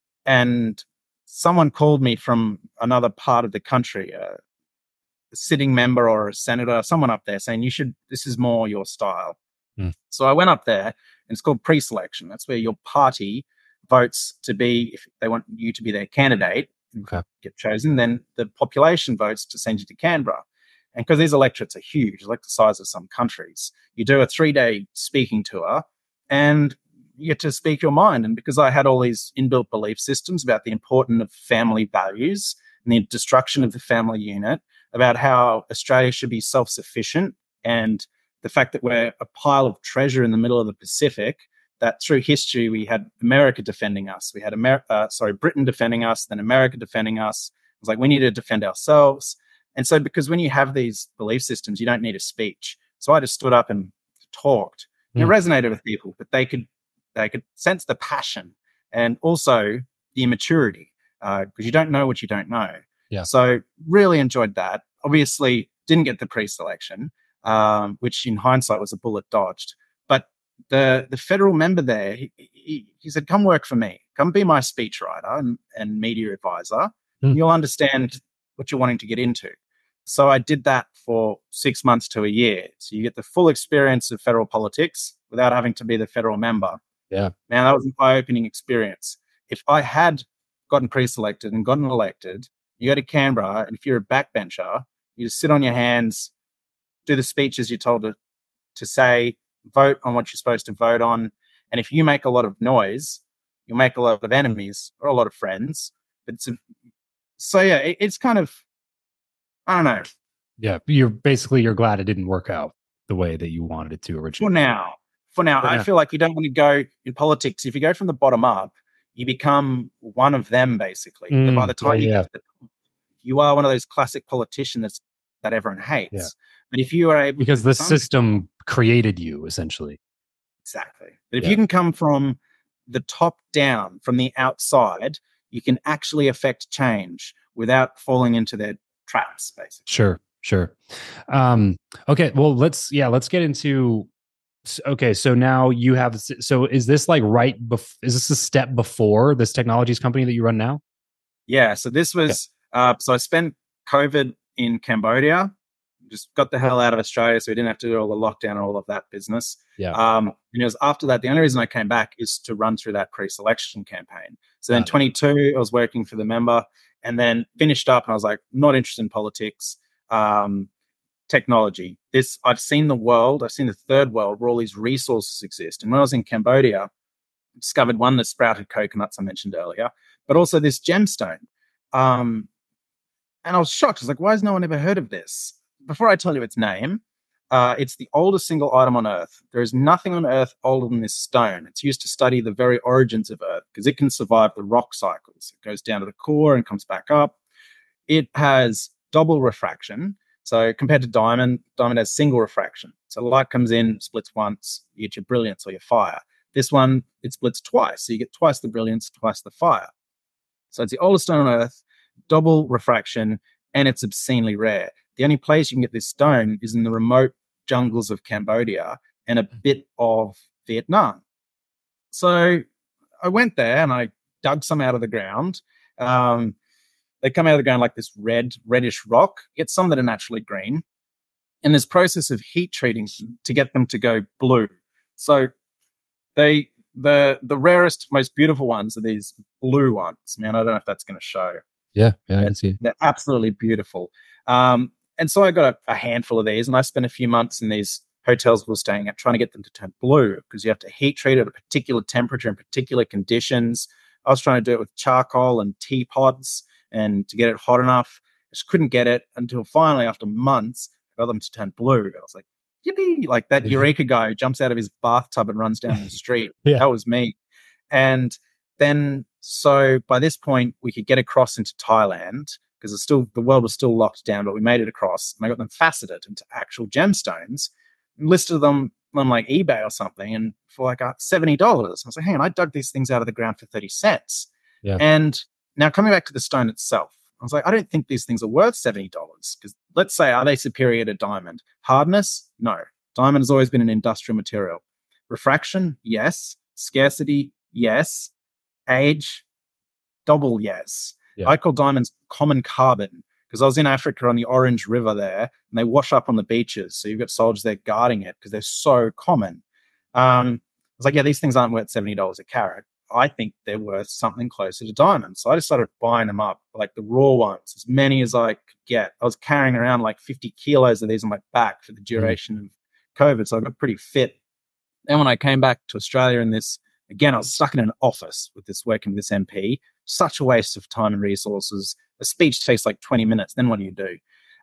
And someone called me from another part of the country, a sitting member or a senator, someone up there saying, this is more your style. So I went up there, and it's called pre-selection. That's where your party votes to be, if they want you to be their candidate, get chosen, then the population votes to send you to Canberra. And because these electorates are huge, like the size of some countries, you do a 3-day speaking tour and you get to speak your mind. And because I had all these inbuilt belief systems about the importance of family values and the destruction of the family unit, about how Australia should be self-sufficient, and the fact that we're a pile of treasure in the middle of the Pacific, that through history we had America defending us. We had Britain defending us, then America defending us. It was like, we need to defend ourselves. And so because when you have these belief systems, you don't need a speech. So I just stood up and talked. And it resonated with people, but they could sense the passion and also the immaturity, because you don't know what you don't know. Yeah. So really enjoyed that. Obviously didn't get the pre-selection, which in hindsight was a bullet dodged. But the federal member there, he said, come work for me. Come be my speechwriter and media advisor. You'll understand what you're wanting to get into. So I did that for 6 months to a year. So you get the full experience of federal politics without having to be the federal member. Yeah. Now, that was an eye-opening experience. If I had gotten pre-selected and gotten elected, you go to Canberra, and if you're a backbencher, you just sit on your hands, do the speeches you're told to say, vote on what you're supposed to vote on. And if you make a lot of noise, you'll make a lot of enemies or a lot of friends. But it's kind of, I don't know. Yeah. You're glad it didn't work out the way that you wanted it to originally. For now, I feel like you don't want to go in politics. If you go from the bottom up, you become one of them, basically. And by the time you get to the top, you are one of those classic politicians that everyone hates. Yeah. But if you are able because the system created you, essentially. Exactly. But if you can come from the top down, from the outside, you can actually affect change without falling into their traps, basically. Sure. Okay, well, let's get into. Okay, so now you have. So is this like is this a step before this technologies company that you run now? Yeah. So this was. So I spent COVID in Cambodia. Just got the hell out of Australia, so we didn't have to do all the lockdown and all of that business. Yeah. And it was after that. The only reason I came back is to run through that pre-selection campaign. So then 22, I was working for the member, and then finished up, and I was like, not interested in politics. Technology. I've seen the world. I've seen the third world where all these resources exist. And when I was in Cambodia, I discovered one, the sprouted coconuts I mentioned earlier, but also this gemstone. And I was shocked. I was like, why has no one ever heard of this? Before I tell you its name, it's the oldest single item on Earth. There is nothing on Earth older than this stone. It's used to study the very origins of Earth because it can survive the rock cycles. It goes down to the core and comes back up. It has double refraction. So compared to diamond has single refraction. So light comes in, splits once, you get your brilliance or your fire. This one, it splits twice. So you get twice the brilliance, twice the fire. So it's the oldest stone on Earth, double refraction, and it's obscenely rare. The only place you can get this stone is in the remote jungles of Cambodia and a bit of Vietnam. So I went there and I dug some out of the ground. They come out of the ground like this reddish rock. You get some that are naturally green. And this process of heat treating to get them to go blue. So the rarest, most beautiful ones are these blue ones. Man, I don't know if that's going to show. Yeah, I can see. They're absolutely beautiful. And so I got a handful of these, and I spent a few months in these hotels we were staying at trying to get them to turn blue because you have to heat treat at a particular temperature and particular conditions. I was trying to do it with charcoal and teapots and to get it hot enough. I just couldn't get it until finally, after months, I got them to turn blue. I was like, yippee, like that Eureka guy who jumps out of his bathtub and runs down the street. Yeah. That was me. And then, so by this point, we could get across into Thailand because the world was still locked down, but we made it across, and I got them faceted into actual gemstones and listed them on like eBay or something, and for like $70. I was like, hang on, I dug these things out of the ground for 30 cents. Yeah. And now coming back to the stone itself, I was like, I don't think these things are worth $70 because let's say, are they superior to diamond? Hardness? No. Diamond has always been an industrial material. Refraction? Yes. Scarcity? Yes. Age? Double yes. Yeah. I call diamonds common carbon because I was in Africa on the Orange River there, and they wash up on the beaches. So you've got soldiers there guarding it because they're so common. I was like, yeah, these things aren't worth $70 a carat. I think they're worth something closer to diamonds. So I just started buying them up, like the raw ones, as many as I could get. I was carrying around like 50 kilos of these on my back for the duration of COVID. So I got pretty fit. Then when I came back to Australia in this, again, I was stuck in an office with this working with this MP. Such a waste of time and resources. A speech takes like 20 minutes. Then what do you do?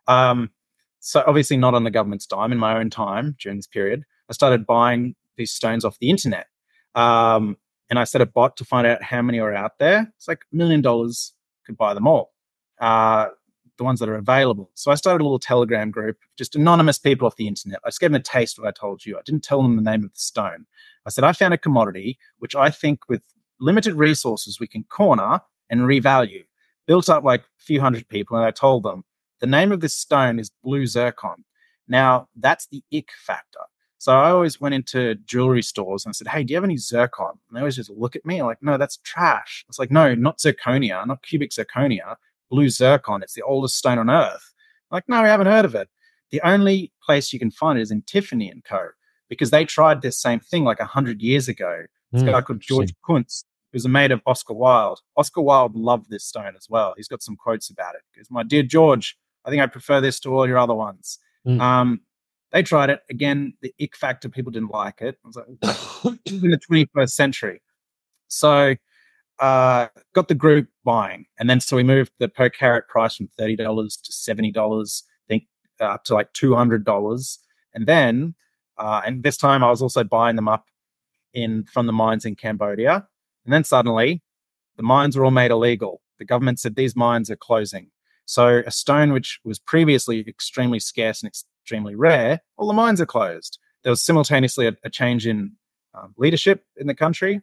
So obviously not on the government's dime, in my own time during this period. I started buying these stones off the internet. And I set a bot to find out how many are out there. It's like $1 million could buy them all, the ones that are available. So I started a little Telegram group, just anonymous people off the internet. I just gave them a taste of what I told you. I didn't tell them the name of the stone. I said, I found a commodity, which I think with limited resources, we can corner and revalue. Built up like a few hundred people. And I told them the name of this stone is blue zircon. Now that's the ick factor. So I always went into jewelry stores and I said, hey, do you have any zircon? And they always just look at me like, no, that's trash. It's like, no, not zirconia, not cubic zirconia, blue zircon. It's the oldest stone on Earth. Like, no, we haven't heard of it. The only place you can find it is in Tiffany & Co. because they tried this same thing like 100 years ago. This guy called George Kuntz, who's a mate of Oscar Wilde. Oscar Wilde loved this stone as well. He's got some quotes about it. He goes, "My dear George, I think I prefer this to all your other ones." They tried it. Again, the ick factor, people didn't like it. I was like, in the 21st century. So got the group buying. And then so we moved the per carat price from $30 to $70, I think up to like $200. And then, and this time I was also buying them up from the mines in Cambodia. And then suddenly the mines were all made illegal. The government said these mines are closing. So a stone which was previously extremely scarce and extremely rare, all the mines are closed. There was simultaneously a change in leadership in the country.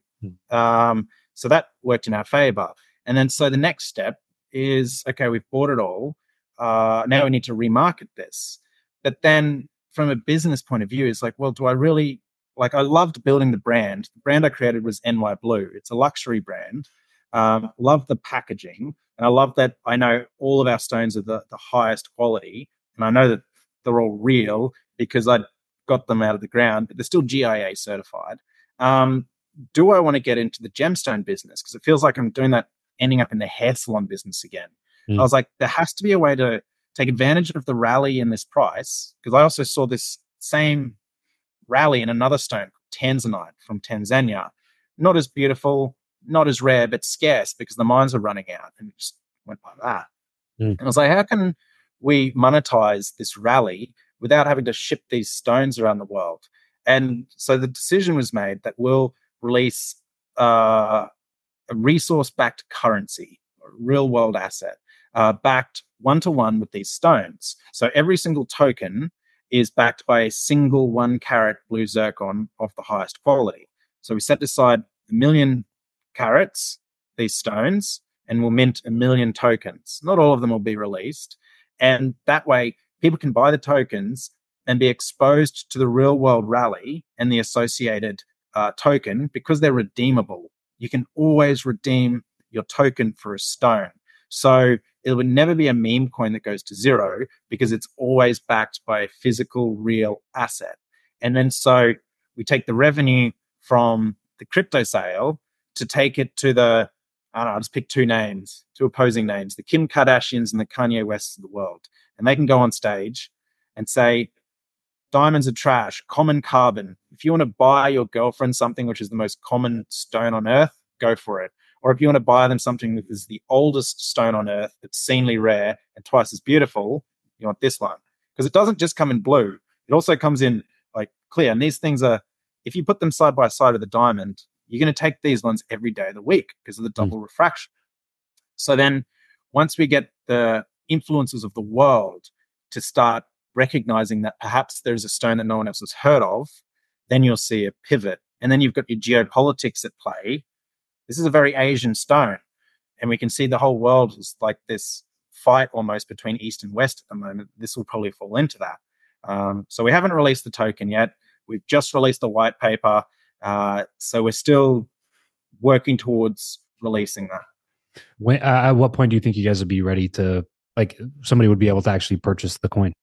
So that worked in our favor. And then so the next step is, okay, we've bought it all. Now we need to remarket this. But then from a business point of view, it's like, well, do I really, like, I loved building the brand. The brand I created was NY Blue. It's a luxury brand. Love the packaging. And I love that I know all of our stones are the highest quality. And I know that they're all real because I got them out of the ground, but they're still GIA certified. Do I want to get into the gemstone business? Because it feels like I'm doing that, ending up in the hair salon business again. I was like, there has to be a way to take advantage of the rally in this price. Because I also saw this same rally in another stone, tanzanite from Tanzania. Not as beautiful, not as rare, but scarce because the mines are running out. And it just went like that. And I was like, how can we monetize this rally without having to ship these stones around the world? And so the decision was made that we'll release a resource-backed currency, a real-world asset, backed one-to-one with these stones. So every single token is backed by a single 1 carat blue zircon of the highest quality. So we set aside 1 million carats, these stones, and we'll mint 1 million tokens. Not all of them will be released. And that way, people can buy the tokens and be exposed to the real-world rally and the associated token because they're redeemable. You can always redeem your token for a stone. So it would never be a meme coin that goes to zero because it's always backed by a physical, real asset. And then so we take the revenue from the crypto sale to take it to the, I don't know, I'll just pick two opposing names, the Kim Kardashians and the Kanye Wests of the world. And they can go on stage and say, diamonds are trash, common carbon. If you want to buy your girlfriend something which is the most common stone on earth, go for it. Or if you want to buy them something that is the oldest stone on earth, that's obscenely rare and twice as beautiful, you want this one. Because it doesn't just come in blue. It also comes in like clear. And these things are, if you put them side by side with the diamond, you're going to take these ones every day of the week because of the double refraction. So then once we get the influences of the world to start recognizing that perhaps there's a stone that no one else has heard of, then you'll see a pivot. And then you've got your geopolitics at play. This is a very Asian stone. And we can see the whole world is like this fight almost between East and West at the moment. This will probably fall into that. So we haven't released the token yet. We've just released the white paper. So we're still working towards releasing that. At what point do you think you guys would be ready to, like, somebody would be able to actually purchase the coin?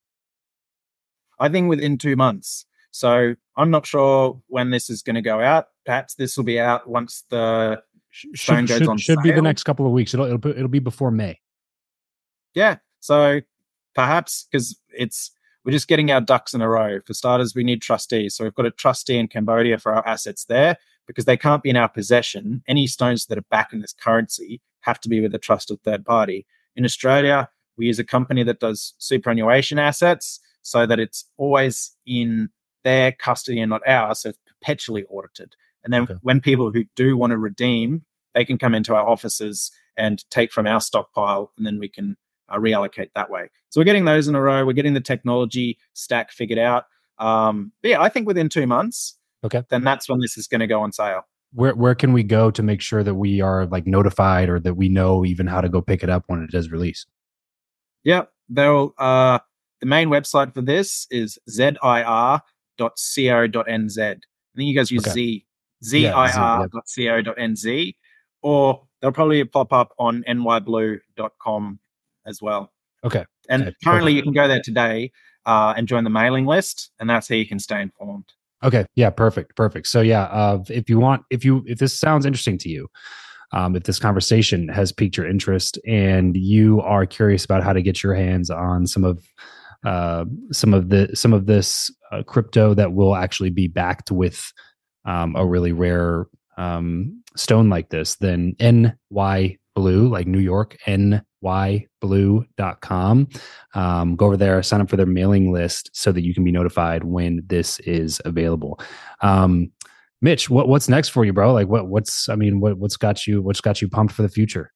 I think within 2 months. So I'm not sure when this is going to go out. Perhaps this will be out once the stone goes on sale. Should be the next couple of weeks. It'll be before May. Yeah. So perhaps because we're just getting our ducks in a row. For starters, we need trustees. So we've got a trustee in Cambodia for our assets there because they can't be in our possession. Any stones that are back in this currency have to be with a trusted third party. In Australia, we use a company that does superannuation assets so that it's always in their custody and not ours. So it's perpetually audited. And then when people who do want to redeem, they can come into our offices and take from our stockpile, and then we can reallocate that way. So we're getting those in a row. We're getting the technology stack figured out. But yeah, I think within 2 months, then that's when this is going to go on sale. Where can we go to make sure that we are like notified or that we know even how to go pick it up when it does release? Yeah, the main website for this is zir.co.nz. I think you guys use zir.co.nz, or they'll probably pop up on nyblue.com as well. Okay. And Okay, currently perfect. you can go there today and join the mailing list, and that's how you can stay informed. Okay. Yeah. Perfect. So yeah, if this sounds interesting to you, if this conversation has piqued your interest and you are curious about how to get your hands on some of this crypto that will actually be backed with a really rare stone like this, then NY Blue, like New York, nyblue.com. Go over there, sign up for their mailing list so that you can be notified when this is available. Mitch, what's next for you, bro? Like what's got you pumped for the future?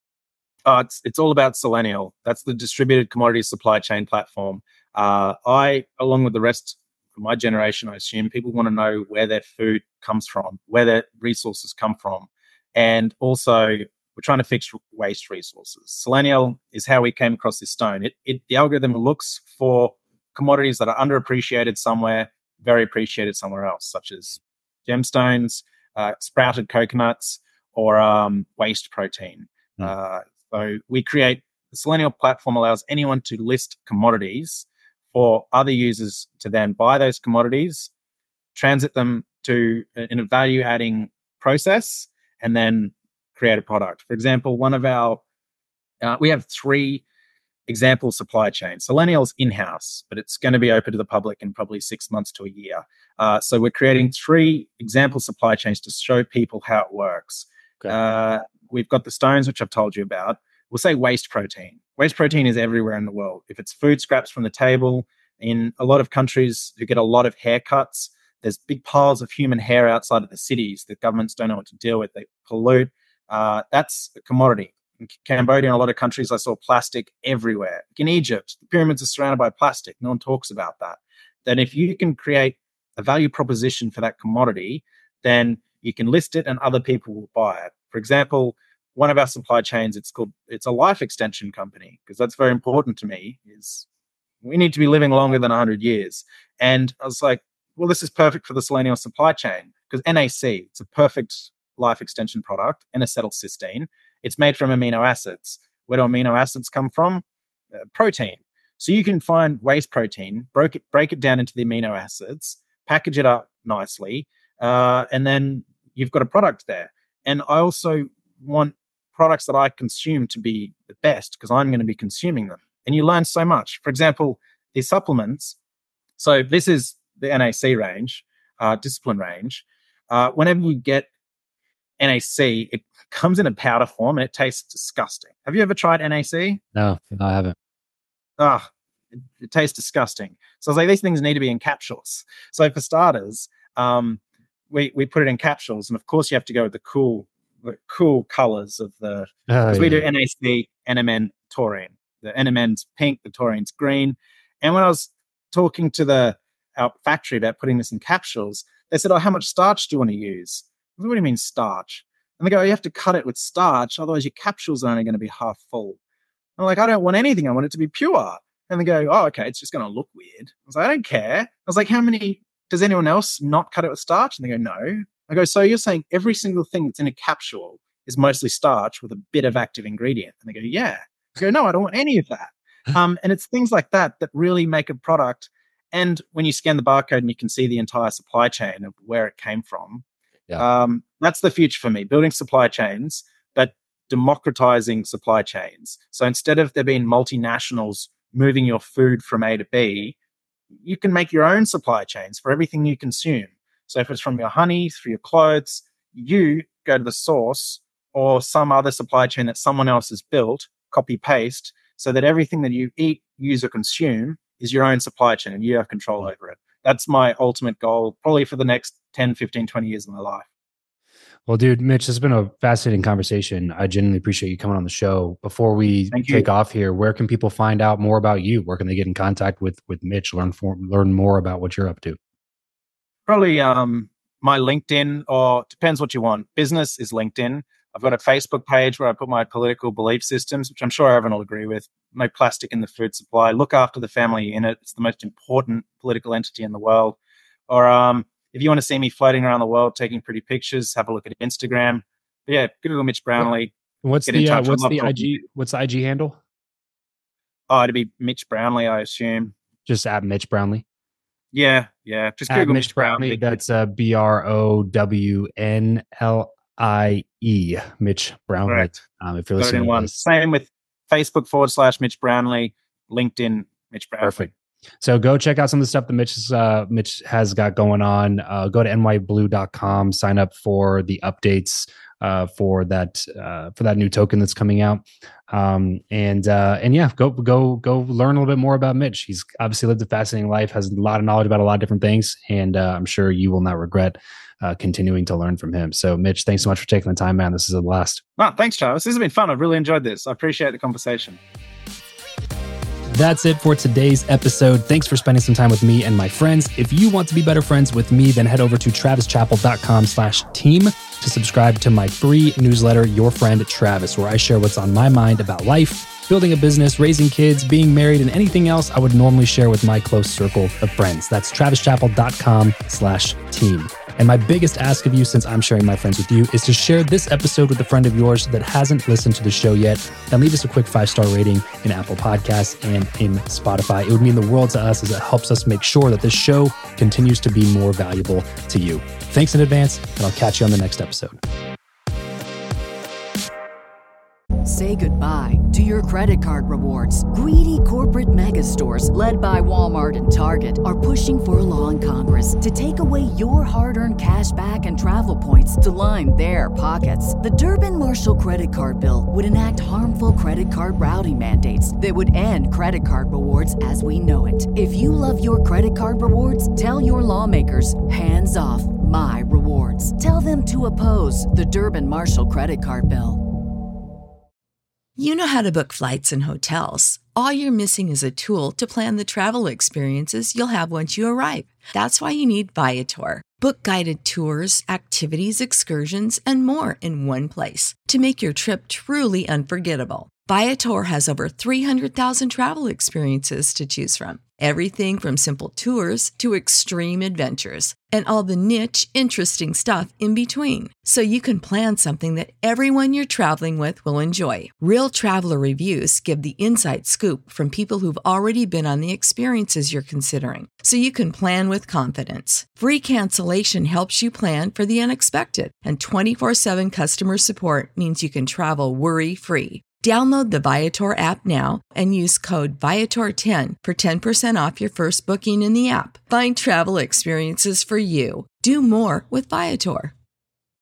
It's all about Selenial. That's the distributed commodity supply chain platform. I, along with the rest of my generation, I assume people want to know where their food comes from, where their resources come from. And also, we're trying to fix waste resources. Selenial is how we came across this stone. The algorithm looks for commodities that are underappreciated somewhere, very appreciated somewhere else, such as gemstones, sprouted coconuts, or waste protein. So we create the Selenial platform allows anyone to list commodities for other users to then buy those commodities, transit them to in a value-adding process, and then create a product. For example, we have 3 example supply chains. Selenial's in-house, but it's going to be open to the public in probably 6 months to a year. So we're creating 3 example supply chains to show people how it works. Okay. We've got the stones, which I've told you about. We'll say waste protein. Waste protein is everywhere in the world. If it's food scraps from the table, in a lot of countries who get a lot of haircuts, there's big piles of human hair outside of the cities that governments don't know what to deal with. They pollute. That's a commodity. In Cambodia and a lot of countries, I saw plastic everywhere. In Egypt, the pyramids are surrounded by plastic. No one talks about that. Then if you can create a value proposition for that commodity, then you can list it and other people will buy it. For example, one of our supply chains, it's a life extension company, because that's very important to me, is we need to be living longer than 100 years. And I was like, well, this is perfect for the Selenial supply chain, because NAC, it's a perfect life extension product, N-acetylcysteine. It's made from amino acids. Where do amino acids come from? Protein. So you can find waste protein, break it down into the amino acids, package it up nicely, and then you've got a product there. And I also want products that I consume to be the best, because I'm going to be consuming them. And you learn so much. For example, these supplements. So this is the NAC range, discipline range. Whenever you get NAC, it comes in a powder form and it tastes disgusting. Have you ever tried NAC? No, I haven't. It tastes disgusting. So I was like, these things need to be in capsules. So for starters, we put it in capsules, and of course you have to go with the cool colors of the, because we do NAC, NMN, taurine. The NMN's pink, the taurine's green. And when I was talking to our factory about putting this in capsules, they said, "Oh, how much starch do you want to use?" I said, "What do you mean starch?" And they go, "You have to cut it with starch, otherwise your capsules are only going to be half full." I'm like, "I don't want anything. I want it to be pure." And they go, "Oh, okay, it's just going to look weird." I was like, "I don't care." I was like, does anyone else not cut it with starch? And they go, "No." I go, "So you're saying every single thing that's in a capsule is mostly starch with a bit of active ingredient?" And they go, "Yeah." I go, "No, I don't want any of that." And it's things like that really make a product. And when you scan the barcode and you can see the entire supply chain of where it came from, that's the future for me, building supply chains, but democratizing supply chains. So instead of there being multinationals moving your food from A to B, you can make your own supply chains for everything you consume. So if it's from your honey, through your clothes, you go to the source or some other supply chain that someone else has built, copy paste, so that everything that you eat, use, or consume is your own supply chain and you have control over it. That's my ultimate goal, probably for the next 10, 15, 20 years of my life. Well, dude, Mitch, this has been a fascinating conversation. I genuinely appreciate you coming on the show. Before we take off here, where can people find out more about you? Where can they get in contact with Mitch, learn more about what you're up to? Probably my LinkedIn, or depends what you want. Business is LinkedIn. I've got a Facebook page where I put my political belief systems, which I'm sure everyone will agree with. No plastic in the food supply. Look after the family in it. It's the most important political entity in the world. Or if you want to see me floating around the world taking pretty pictures, have a look at Instagram. But yeah, Google Mitch Brownlee. What's the IG handle? Oh, it'd be Mitch Brownlee, I assume. Just at Mitch Brownlee. Yeah. Just Google Mitch Brownlee. That's BROWNLIE. Mitch Brownlee. Correct. If you're listening to this. Same with Facebook /Mitch Brownlee, LinkedIn Mitch Brownlee. Perfect. So go check out some of the stuff that Mitch has got going on. Go to nyblue.com, sign up for the updates for that new token that's coming out. And yeah, go learn a little bit more about Mitch. He's obviously lived a fascinating life, has a lot of knowledge about a lot of different things, and I'm sure you will not regret continuing to learn from him. So Mitch, thanks so much for taking the time, man. This is a blast. Well, thanks, Travis. This has been fun. I've really enjoyed this. I appreciate the conversation. That's it for today's episode. Thanks for spending some time with me and my friends. If you want to be better friends with me, then head over to travischappell.com/team to subscribe to my free newsletter, Your Friend Travis, where I share what's on my mind about life, building a business, raising kids, being married, and anything else I would normally share with my close circle of friends. That's travischappell.com/team. And my biggest ask of you, since I'm sharing my friends with you, is to share this episode with a friend of yours that hasn't listened to the show yet, and leave us a quick 5-star rating in Apple Podcasts and in Spotify. It would mean the world to us, as it helps us make sure that this show continues to be more valuable to you. Thanks in advance, and I'll catch you on the next episode. Say goodbye to your credit card rewards. Greedy corporate mega stores, led by Walmart and Target, are pushing for a law in Congress to take away your hard-earned cash back and travel points to line their pockets. The Durbin-Marshall credit card bill would enact harmful credit card routing mandates that would end credit card rewards as we know it. If you love your credit card rewards, tell your lawmakers, hands off my rewards. Tell them to oppose the Durbin-Marshall credit card bill. You know how to book flights and hotels. All you're missing is a tool to plan the travel experiences you'll have once you arrive. That's why you need Viator. Book guided tours, activities, excursions, and more in one place to make your trip truly unforgettable. Viator has over 300,000 travel experiences to choose from. Everything from simple tours to extreme adventures and all the niche, interesting stuff in between. So you can plan something that everyone you're traveling with will enjoy. Real traveler reviews give the inside scoop from people who've already been on the experiences you're considering. So you can plan with confidence. Free cancellation helps you plan for the unexpected. And 24/7 customer support means you can travel worry-free. Download the Viator app now and use code Viator10 for 10% off your first booking in the app. Find travel experiences for you. Do more with Viator.